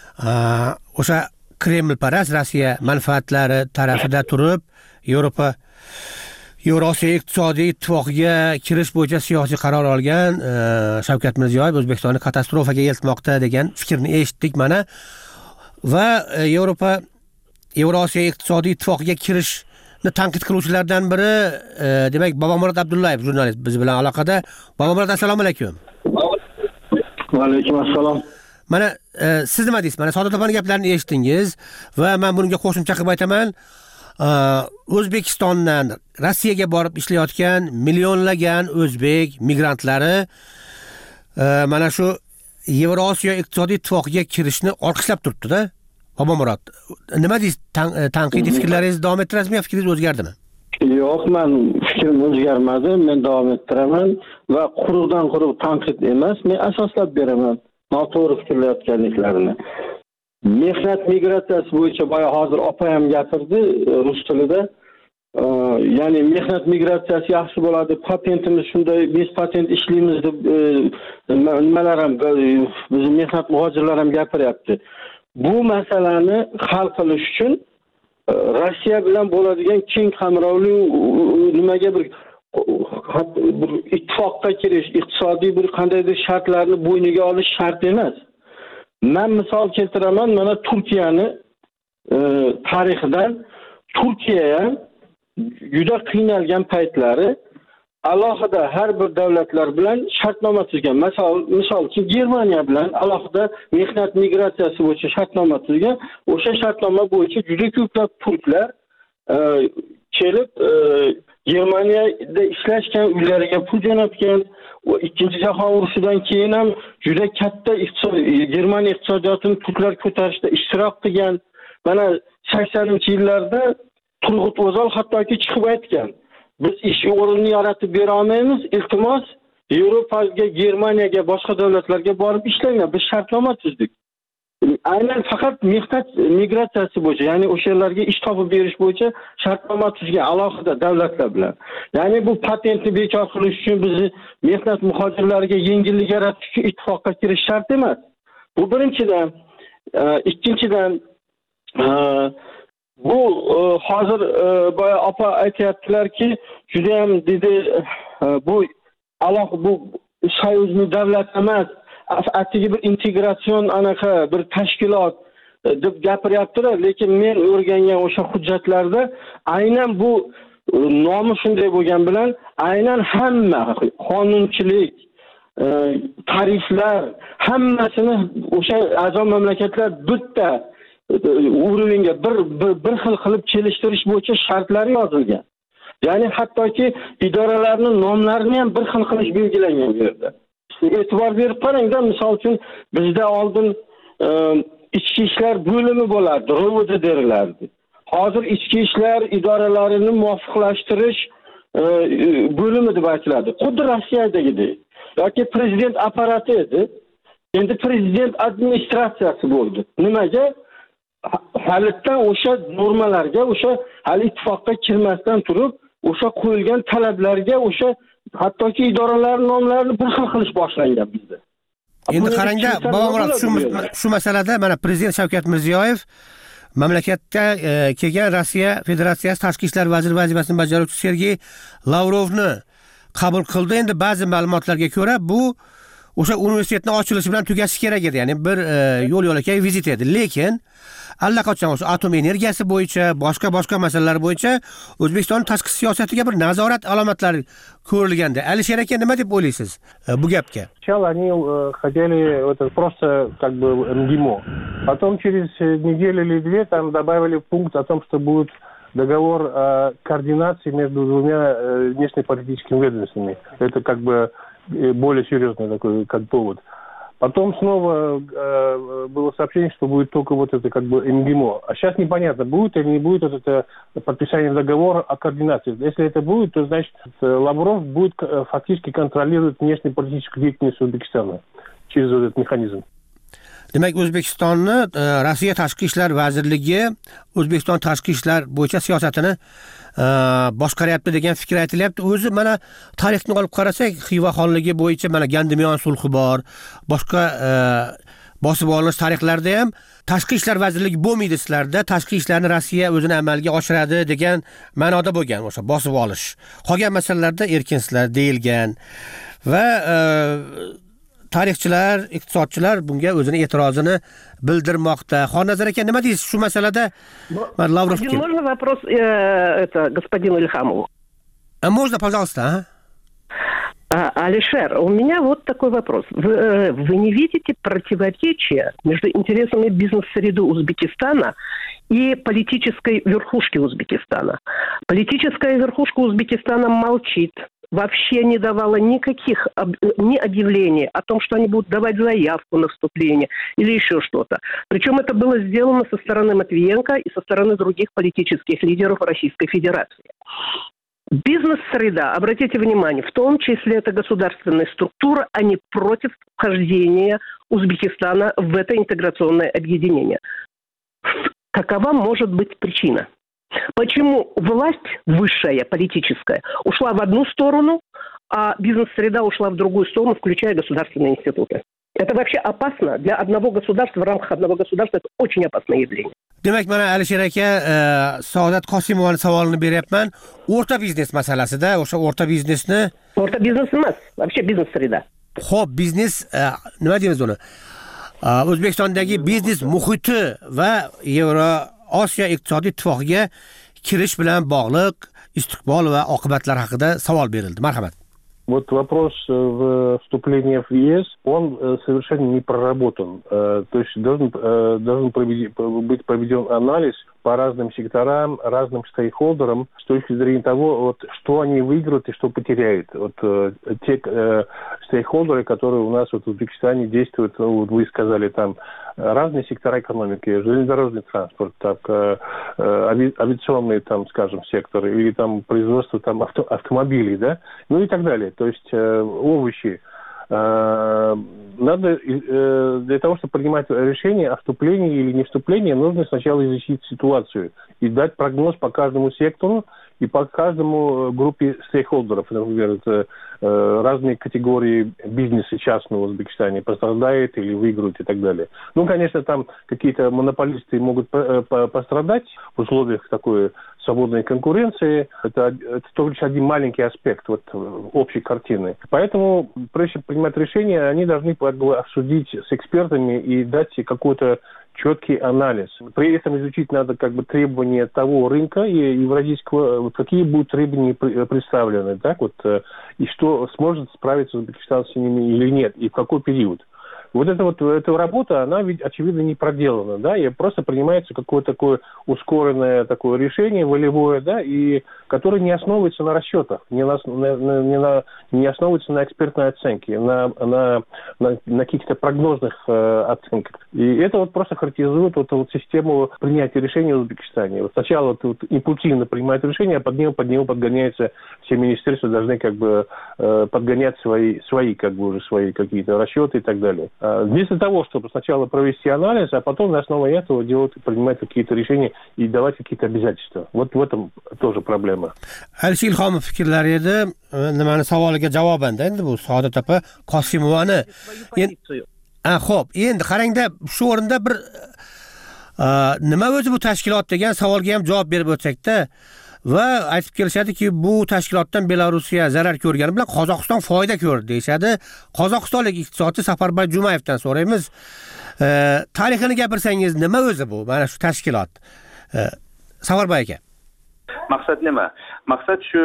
o'sha Kremlparast Rossiya manfaatlari tarafida turib, Yevrosiyo iqtisodiy ittifoqiga kirish bo'yicha siyosiy qaror olgan Shavkat Mirziyoyev O'zbekistonni katastrofaga eltmoqda degan fikrni eshitdik mana. Va Yevrosiyo iqtisodiy ittifoqiga kirishni tanqid qiluvchilardan biri demak Bobomurod Abdullayev, jurnalist biz bilan aloqada. Bobomurod, assalomu alaykum. Va alaykum assalom. Mana siz nima deysiz? Mana Saodat opaning gaplarini eshitdingiz va men bunga qo'shimcha qilib aytaman. O'zbekistondan Rossiyaga borib ishlayotgan millionlagan o'zbek migrantlari mana shu Yevrosiyo iqtisodiy ittifoqiga kirishni olqishlab turibdi-da. Bobomurod, nima deysiz? Tanqidiy fikrlaringizni davom ettirasizmi yo fikringiz o'zgardimi? Yo'q, men fikrim o'zgarmadi. Men davom ettiraman va quruqdan-quruq tanqid emas, men asoslab beraman. Noto'g'ri fikrlayotganliklarini. Mehnat migratsiyasi bo'yicha boya hozir opa ham gapirdi rus tilida. Ya'ni mehnat migratsiyasi yaxshi bo'ladi, patentimiz shunday, biz patent ishlaymiz deb nimalar ham biz mehnat muhojirlar ham gapiryapti. Bu masalani hal qilish uchun Rossiya bilan bo'ladigan keng qamrovli nimaga bir ittifoqqa kirish, iqtisodiy bir qandaydir shartlarni bo'yniga olish shart emas. Men misol keltiraman, mana Turkiyani tarixidan Turkiya ham juda qiynalgan paytlari alohida har bir davlatlar bilan shartnoma tuzgan. Misol uchun Germaniya bilan alohida mehnat migratsiyasi bo'yicha shartnoma tuzgan. O'sha shartnoma bo'yicha juda ko'plab turklar kelib Germaniyada ishlashgan, uylariga pul jo'natgan. Ikkinchi jahon urushidan keyin ham juda katta Germaniya iqtisodiyotini turklar ko'tarishda ishtirok qilgan. Mana 80-yillarda Turg'ut O'zal hattoki chiqib aytgan: biz ish o'rnini yaratib bera olmaymiz, iltimos Yevropaga, Germaniyaga, boshqa davlatlarga borib ishlagan. Biz shartnoma tuzdik. Aynan faqat mehnat migratsiyasi bo'yicha, ya'ni o'sha yerlarga ish topib berish bo'yicha shartnoma tuzgan alohida davlatlar bilan. Ya'ni bu patentni bekor qilish uchun bizni mehnat muhojirlariga yengillik yaratish uchun ittifoqqa kirish shart emas. Bu birinchidan. Ikkinchidan, bu hozir boya opa aytayaptilarki, juda ham dedi bu alohida bu soyuzni davlat emas, atigi bir integratsion anaqa bir tashkilot deb gapiryaptilar, lekin men o'rgangan o'sha hujjatlarda aynan bu nomi shunday bo'lgan bilan aynan hamma qonunchilik, tariflar hammasini o'sha a'zo mamlakatlar bitta o'ringa bir xil qilib kelishtirish bo'yicha shartlar yozilgan. Ya'ni hattoki idoralarning nomlarini ham bir xil qilish belgilangan bu yerda. E'tibor berib qarangda, misol uchun bizda oldin ichki ishlar bo'limi bo'lardi, ROVD derilardi. Hozir ichki ishlar idoralarini muvofiqlashtirish bo'limi deb aytiladi. Xuddi Rossiyadagidek. Yoki prezident apparati edi. Endi prezident administratsiyasi bo'ldi. Nimaga? Halitdan o'sha normalarga, o'sha hali ittifoqqa kirmasdan turib, o'sha qo'yilgan talablarga, o'sha hattoki idoralar nomlarini bir xil qilish boshlangan bizda. Endi qarangda, Bobomurod, shu masalada mana prezident Shavkat Mirziyoyev mamlakatga kelgan Rossiya Federatsiyasi tashqi ishlar vaziri vazifasini bajaruvchi Sergey Lavrovni qabul qildi. Endi ba'zi ma'lumotlarga ko'ra bu o'sha universitetni ochilishi bilan tugashi kerak edi, ya'ni bir yo'l-yo'lakay vizit edi. Lekin allaqachon o'sha atom energiyasi bo'yicha, boshqa masalalar bo'yicha O'zbekiston tashqi siyosatiga bir nazorat alomatlari ko'rilganda. Alisher aka, nima deb o'ylaysiz bu gapga? Сначала они хотели это просто как бы МГИМО. Потом через неделю или две там добавили пункт о том, что будет договор о координации между двумя внешнеполитическими ведомствами. Это как бы более серьезный такой как повод. Потом снова было сообщение, что будет только вот это как бы МГИМО. А сейчас непонятно, будет или не будет вот это подписание договора о координации. Если это будет, то значит Лавров будет фактически контролировать внешнеполитическую деятельность Узбекистана через вот этот механизм. Demak, O'zbekistonni Rossiya tashqi ishlar vazirligi O'zbekiston tashqi ishlar bo'yicha siyosatini boshqaryapti degan fikr aytilyapti. O'zi mana tarixni olib qarasak, Xiva xonligi bo'yicha mana Gandimiyon sulhi bor, boshqa bosib olinish tarixlarda ham tashqi ishlar vazirligi bo'lmaydi sizlarda, tashqi ishlarni Rossiya o'zini amalga oshiradi degan ma'noda bo'lgan o'sha bosib olish. Qolgan masalalarda erkinsizlar deyilgan va tarixchilar, iqtisodchilar bunga o'zini e'tirozini bildirmoqda. Xonnazar aka, nima deysiz shu masalada? Lavrovga. Можно вопрос господину Ильхамову? Можно, пожалуйста. Алишер, у меня вот такой вопрос. Вы не видите противоречия между интересами бизнес-среды Узбекистана и политической верхушки Узбекистана? Политическая верхушка Узбекистана молчит, вообще не давала никаких ни объявлений о том, что они будут давать заявку на вступление или еще что-то. Причем это было сделано со стороны Матвиенко и со стороны других политических лидеров Российской Федерации. Бизнес-среда, обратите внимание, в том числе это государственная структура, они против вхождения Узбекистана в это интеграционное объединение. Какова может быть причина? Почему власть высшая, политическая, ушла в одну сторону, а бизнес-среда ушла в другую сторону, включая государственные институты? Это вообще опасно для одного государства, в рамках одного государства это очень опасное явление. Demak, mana Alisher aka, Saodat Qosimovning savolini beryapman. O'rta biznes masalasida, o'sha o'rta biznesni... O'rta biznes emas, вообще бизнес-среда. Xo'p, biznes, nima deymiz uni? O'zbekistondagi biznes muhiti va Yevroosiyo iqtisodiy ittifoqiga kirish bilan bog'liq istiqbol va oqibatlar haqida savol berildi. Marhamat. Вот вопрос вступления в ЕС, он совершенно не проработан. То есть должен быть проведен анализ по разным секторам, разным стейкхолдерам с точки зрения того, вот, что они выиграют и что потеряют. Вот, те стейкхолдеры, которые у нас вот, в Узбекистане действуют, вот, вы сказали, там разные сектора экономики, железнодорожный транспорт, так, авиационный, там, скажем, сектор, или там производство там, автомобилей, да, ну и так далее. То есть овощи. Надо для того, чтобы принимать решение о вступлении или не вступлении, нужно сначала изучить ситуацию и дать прогноз по каждому сектору и по каждому группе стейкхолдеров. Например, это разные категории бизнеса частного в Узбекистане пострадает или выиграют и так далее. Ну, конечно, там какие-то монополисты могут пострадать в условиях такой свободной конкуренции. Это только лишь один маленький аспект вот, общей картины. Поэтому, прежде чем принимать решения, они должны обсудить с экспертами и дать какой-то четкий анализ. При этом изучить надо как бы требования того рынка и евразийского, какие будут требования представлены, так вот, и что сможет справиться Узбекистан с ними или нет, и в какой период. Вот эта работа, она ведь, очевидно, не проделана, да, и просто принимается какое-то такое ускоренное такое решение волевое, да, и которое не основывается на расчетах, не основывается на экспертной оценке, на каких-то прогнозных оценках. И это вот просто характеризует вот систему принятия решений в Узбекистане. Вот сначала вот импульсивно принимают решения, а под него подгоняются все министерства, должны как бы подгонять свои как бы уже свои какие-то расчеты и так далее. Вместо того, чтобы сначала провести анализ, а потом на основе этого принимать какие-то решения и давать какие-то обязательства. Вот в этом тоже проблема. Alisher Ilhomov fikrlari edi. Nimani savoliga javobanda endi bu Saodat opa Qosimovani. Xo'p, endi qarangda shu o'rinda bir nima o'zi bu tashkilot degan savolga ham javob berib o'tsakda va aytib kelishadiki, bu tashkilotdan Belorussiya zarar ko'rgani bilan Qozog'iston foyda ko'rdi deyshadi. Qozog'istonlik iqtisodchi Safarbar Jumayevdan so'raymiz. Tarixini gapirsangiz, nima o'zi bu? Mana shu tashkilot. Safarbar aka. Maqsad nima? Maqsad shu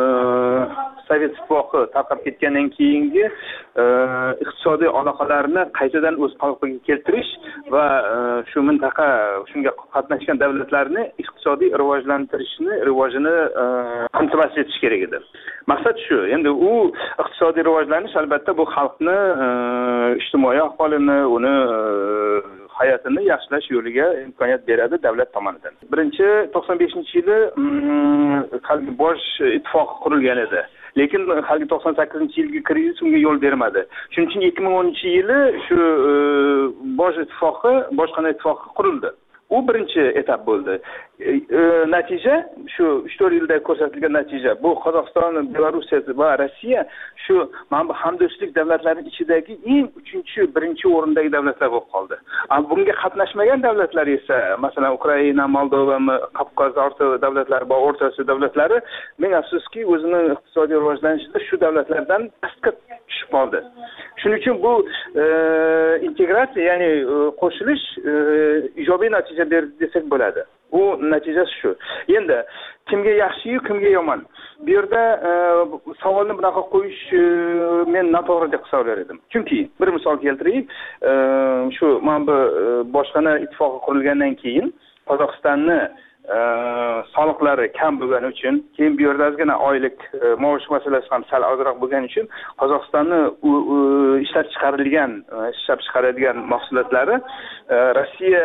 Sovet ittifoqi tarqab ketgandan keyingi iqtisodiy aloqalarni qaytadan o'z qolipiga keltirish va shu mintaqa shunga qatnashgan davlatlarni iqtisodiy rivojini qamtamassiz etish kerak edi. Maqsad shu. Endi u iqtisodiy rivojlanish albatta bu xalqni ijtimoiy ahvolini, uni hayotini yaxshilash yo'liga imkoniyat beradi davlat tomonidan. Birinchi 95-yili qalbi bosh ittifoq qurilgan edi. Lekin hali 98-yilgi krizis unga yo'l bermadi. Shuning uchun 2010-yili shu bosh ittifoqi, bojxona ittifoqi qurildi. U birinchi etap bo'ldi. Natija shu 3-4 yilda ko'rsatilgan natija bu Qozog'iston, Belorussiya va Rossiya shu hamdo'stlik davlatlarining ichidagi eng birinchi o'rindagi davlatlar bo'lib qoldi. Bunga qatnashmagan davlatlar esa, masalan, Ukraina, Moldova, Qafqaz davlatlari va O'rta Osiyo davlatlari, ming afsuski, o'zining iqtisodiy rivojlanishida shu davlatlardan pastga tushib qoldi. Shuning uchun bu integratsiya, ya'ni qo'shilish ijobiy natija berdi desak bo'ladi. Bu natijasi shu. Endi kimga yaxshi-yu, kimga yomon. Bu yerda savolni bunaqa qo'yish men noto'g'ri deb hisoblar edim. Chunki bir misol keltiraylik, shu mana bu bojxona ittifoqi qurilgandan keyin Qozog'istonni soliqlari kam bo'lgani uchun, keyin bu yerda ozgina oylik maosh masalasi ham sal ozroq bo'lgani uchun Qozog'istonni ishlab chiqaradigan mahsulotlari Rossiya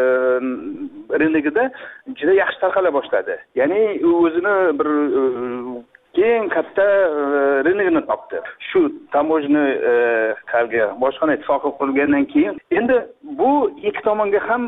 rynogida juda yaxshi tarqala boshladi. Ya'ni o'zini bir keng katta rynogini topdi. Shu tamojni qalga bojxona ittifoqi qurilgandan keyin endi bu ikki tomonga ham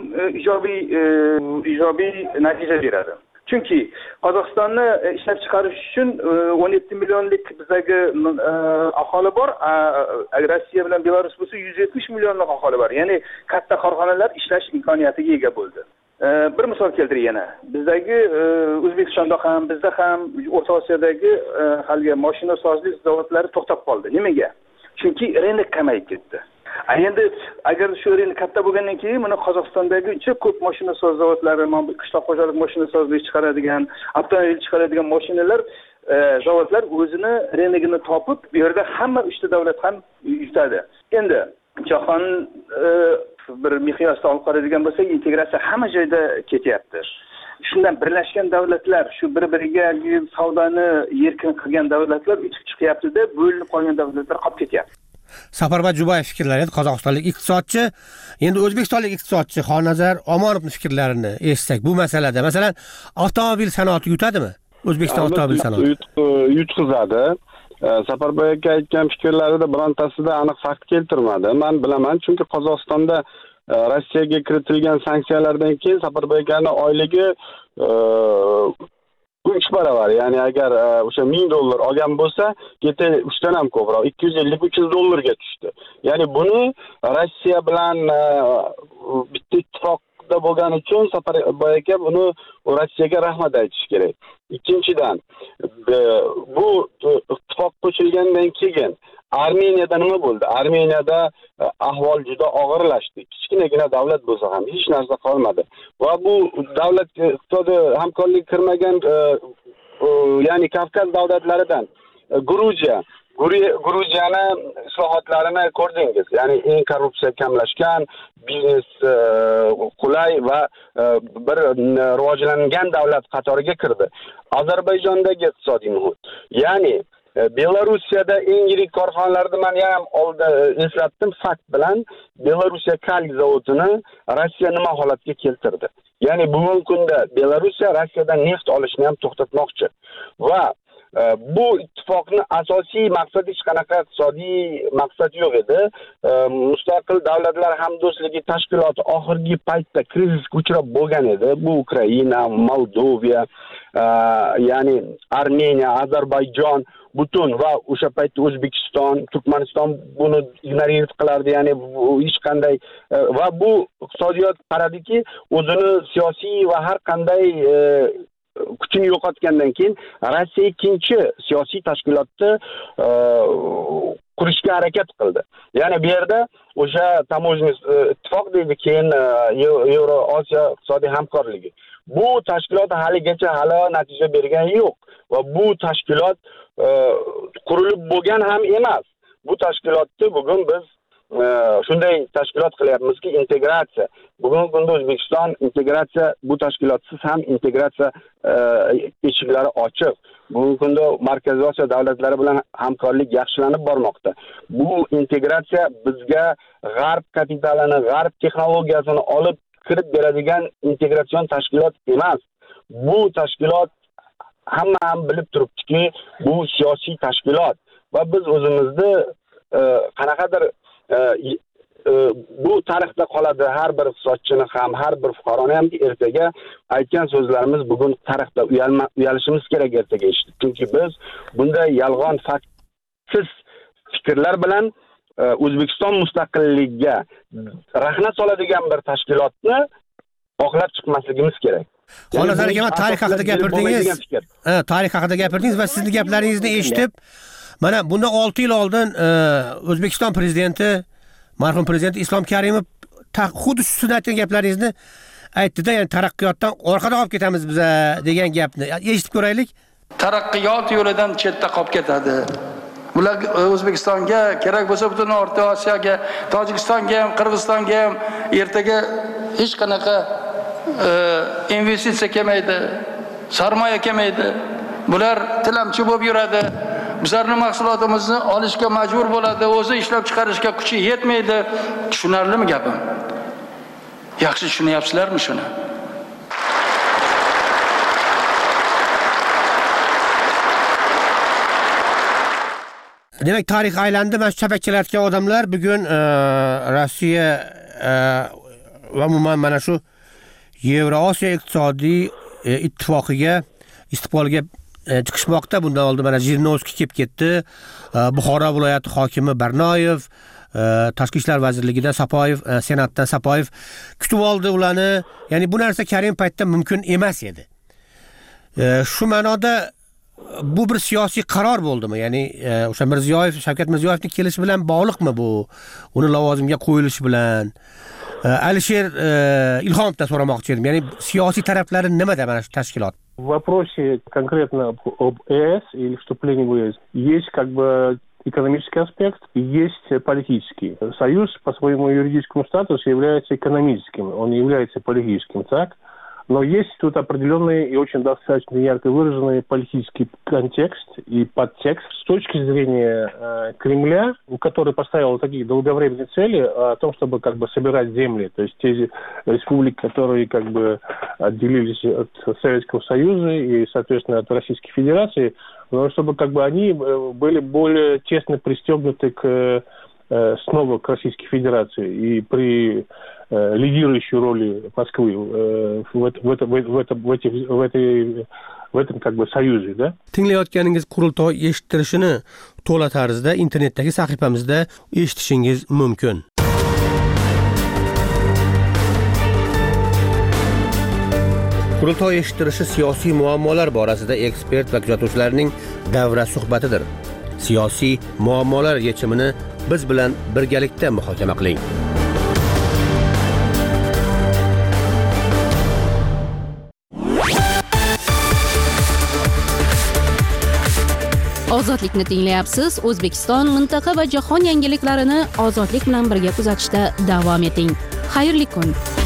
ijobiy natija beradi. Chunki Qozog'istonni ishlab chiqarish uchun 17 millionlik bizdagi aholi bor, Rossiya bilan Belarus bo'lsa 170 millionlik aholi bor. Ya'ni katta korxonalar ishlash imkoniyatiga ega bo'ldi. Bir misol keltiray yana. Bizdagi O'zbekistonda ham, bizda ham O'rta Osiyodagi haligi mashinasozlik zavodlari to'xtab qoldi. Nimaga? Chunki rynok kamayib ketdi. Endi agar shu rynok katta bo'lgandan keyin mana Qozog'istondagi juda ko'p mashinasoz zavodlari, qishloq xo'jalik mashinasozlik chiqaradigan, avtomobil chiqaradigan mashinalar, zavodlar o'zini rynogini topib, bu yerda hamma uchta davlat ham yutadi. Endi jahon bir miqyosda olib qaraydigan bo'lsak, integratsiya hamma joyda ketyapti. Shundan birlashgan davlatlar, shu bir-biriga savdoni erkin qilgan davlatlar yutib chiqyapti-da, bo'linib qolgan davlatlar qolib ketyapti. Safarbar Jubayev fikrlari edi, qozog'istonlik iqtisodchi. Endi o'zbekistonlik iqtisodchi Xonnazar Omonovning fikrlarini eshitsak bu masalada. Masalan, avtomobil sanoati yutadimi? O'zbekiston avtomobil sanoati yutqizadi. Safarbar aka aytgan fikrlarida birontasida aniq fakt keltirmadi. Men bilaman, chunki Qozog'istonda Rossiyaga kiritilgan sanksiyalardan keyin Safarbar akaning oyligi 3 baravar, ya'ni agar o'sha $1000 olgan bo'lsa, kete 3 dan ham ko'proq, $250-300 tushdi. Ya'ni buni Rossiya bilan bitta ittifoqda bo'lgani uchun Safarbar aka buni Rossiyaga rahmat aytish kerak. Ikkinchidan, bu ittifoq qo'shilgandan keyin Armeniyada nima bo'ldi? Armeniyada ahvol juda og'irlashdi. Kichkinagina davlat bo'lsa ham hech narsa qolmadi. Va bu davlat iqtisodiy hamkorlik kirmagan, ya'ni Kavkaz davlatlaridan Gruziyani islohotlarini ko'rdingiz. Ya'ni eng korrupsiya kamlashgan, biznes qulay va bir rivojlangan davlat qatoriga kirdi. Ozarbayjondagi iqtisodiy muhit, ya'ni Belarusiyada eng yirik korxonalarni men ham oldin eslatdim fakt bilan. Belorussiya kalk zavodini Rossiya nima holatga keltirdi? Ya'ni bugungi kunda Belorussiya Rossiyadan neft olishni ham to'xtatmoqchi. Va bu ittifoqning asosiy maqsadi hech qanaqa iqtisodiy maqsad yo'q edi. Mustaqil davlatlar hamdo'stligi tashkiloti oxirgi paytda krizisga uchrab bo'lgan edi. Bu Ukraina, Moldova, ya'ni Armeniya, Ozarbayjon butun va o'sha paytda O'zbekiston, Turkmaniston buni ignorat qilardi, ya'ni hech qanday va bu iqtisodiyot qaradiki, o'zini siyosiy va har qanday kuchini yo'qotgandan keyin Rossiya ikkinchi siyosiy tashkilotni qurishga harakat qildi. Ya'ni bu yerda o'sha tamojniy ittifoq deydi, keyin Yevroosiyo iqtisodiy hamkorligi. Bu tashkilot haligacha natija bergani yo'q va bu tashkilot qurilib bo'lgan ham emas. Bu tashkilotni bugun biz shunday tashkilot qilyapmizki, integratsiya. Bugungi kunda O'zbekiston integratsiya, bu tashkilotsiz ham integratsiya eshiklari ochiq. Bugungi kunda Markaziy Osiyo davlatlari bilan hamkorlik yaxshilanib bormoqda. Bu integratsiya bizga g'arb kapitalini, g'arb texnologiyasini olib kirib beradigan integratsion tashkilot emas. Bu tashkilot hamma ham bilib turibdiki, bu siyosiy tashkilot va biz o'zimizni qanaqadir bu tarixda qoladi. Har bir iqtisodchini ham, har bir fuqaroni ham ertaga aytgan so'zlarimiz bugun tarixda uyalishimiz kerak ertaga eshitib. Chunki biz bunday yolg'on faktsiz fikrlar bilan O'zbekiston mustaqilligiga rahna soladigan bir tashkilotni oqlab chiqmasligimiz kerak. Xonazar aka, tarix haqida gapirdingiz. Tarix haqida gapirdingiz va sizning gaplaringizni eshitib, mana bundan 6 yil oldin O'zbekiston prezidenti, marhum prezident Islom Karimov xuddi siz aytgan gaplaringizni aytdi-da, ya'ni taraqqiyotdan orqada qolib ketamiz biz degan gapni eshitib ko'raylik. Taraqqiyot yo'lidan chetda qolib ketadi. Bular O'zbekistonga kerak bo'lsa butun O'rta Osiyoga, Tojikistonga ham, Qirg'izistonga ham ertaga hech qanaqa investitsiya kelmaydi, sarmoya kelmaydi. Bular tilamchi bo'lib yuradi. Bizlarning mahsulotimizni olishga majbur bo'ladi, o'zi ishlab chiqarishga kuchi yetmaydi. Tushunarlimi gapim? Yaxshi tushunyapsizlarmi shuni? Demak, tarix aylandi. Mana shu chapakchalayotgan odamlar bugun Rossiya va umuman mana shu Yevroosiyo iqtisodiy ittifoqiga istiqbolga chiqishmoqda. Bundan oldin mana Jirinovskiy kelib ketdi. Buxoro viloyati hokimi Barnoyev, Tashqi ishlar vazirligidan Sapoyev, senatdan Sapoyev kutib oldi ularni. Ya'ni bu narsa Karim paytda mumkin emas edi. Shu ma'noda bu bir siyosiy qaror bo'ldimi? Ya'ni o'sha Mirziyoyev, Shavkat Mirziyoyevning kelishi bilan bog'liqmi bu? Uni lavozimga qo'yilishi bilan Alisher Ilhomovdan so'ramoqchi edim. Ya'ni siyosiy taraflari nimada mana shu tashkilot? В вопросе конкретно об ЕС или вступлении в ЕС есть как бы экономический аспект и есть политический. Союз по своему юридическому статусу является экономическим, он не является политическим, так? Но есть тут определенный и очень достаточно ярко выраженный политический контекст и подтекст с точки зрения Кремля, который поставил такие долговременные цели о том, чтобы как бы собирать земли, то есть те республики, которые как бы отделились от Советского Союза и, соответственно, от Российской Федерации, но чтобы как бы они были более тесно пристегнуты снова к Российской Федерации и при лидирующей роли Москвы в этом как бы союзе, да? Tinglayotganingiz qurultoy eshittirishini to'la tarzda internetdagi sahifamizda eshitishingiz mumkin. Qurultoy eshittirishi siyosiy muammolar borasida ekspert va kuzatuvchilarning davra suhbatidir. Siyosiy muammolar yechimini biz bilan birgalikda muhokama qiling. Ozodlikni tinglayapsiz. O'zbekiston, mintaqa va jahon yangiliklarini ozodlik bilan birga kuzatishda davom eting. Xayrli kun.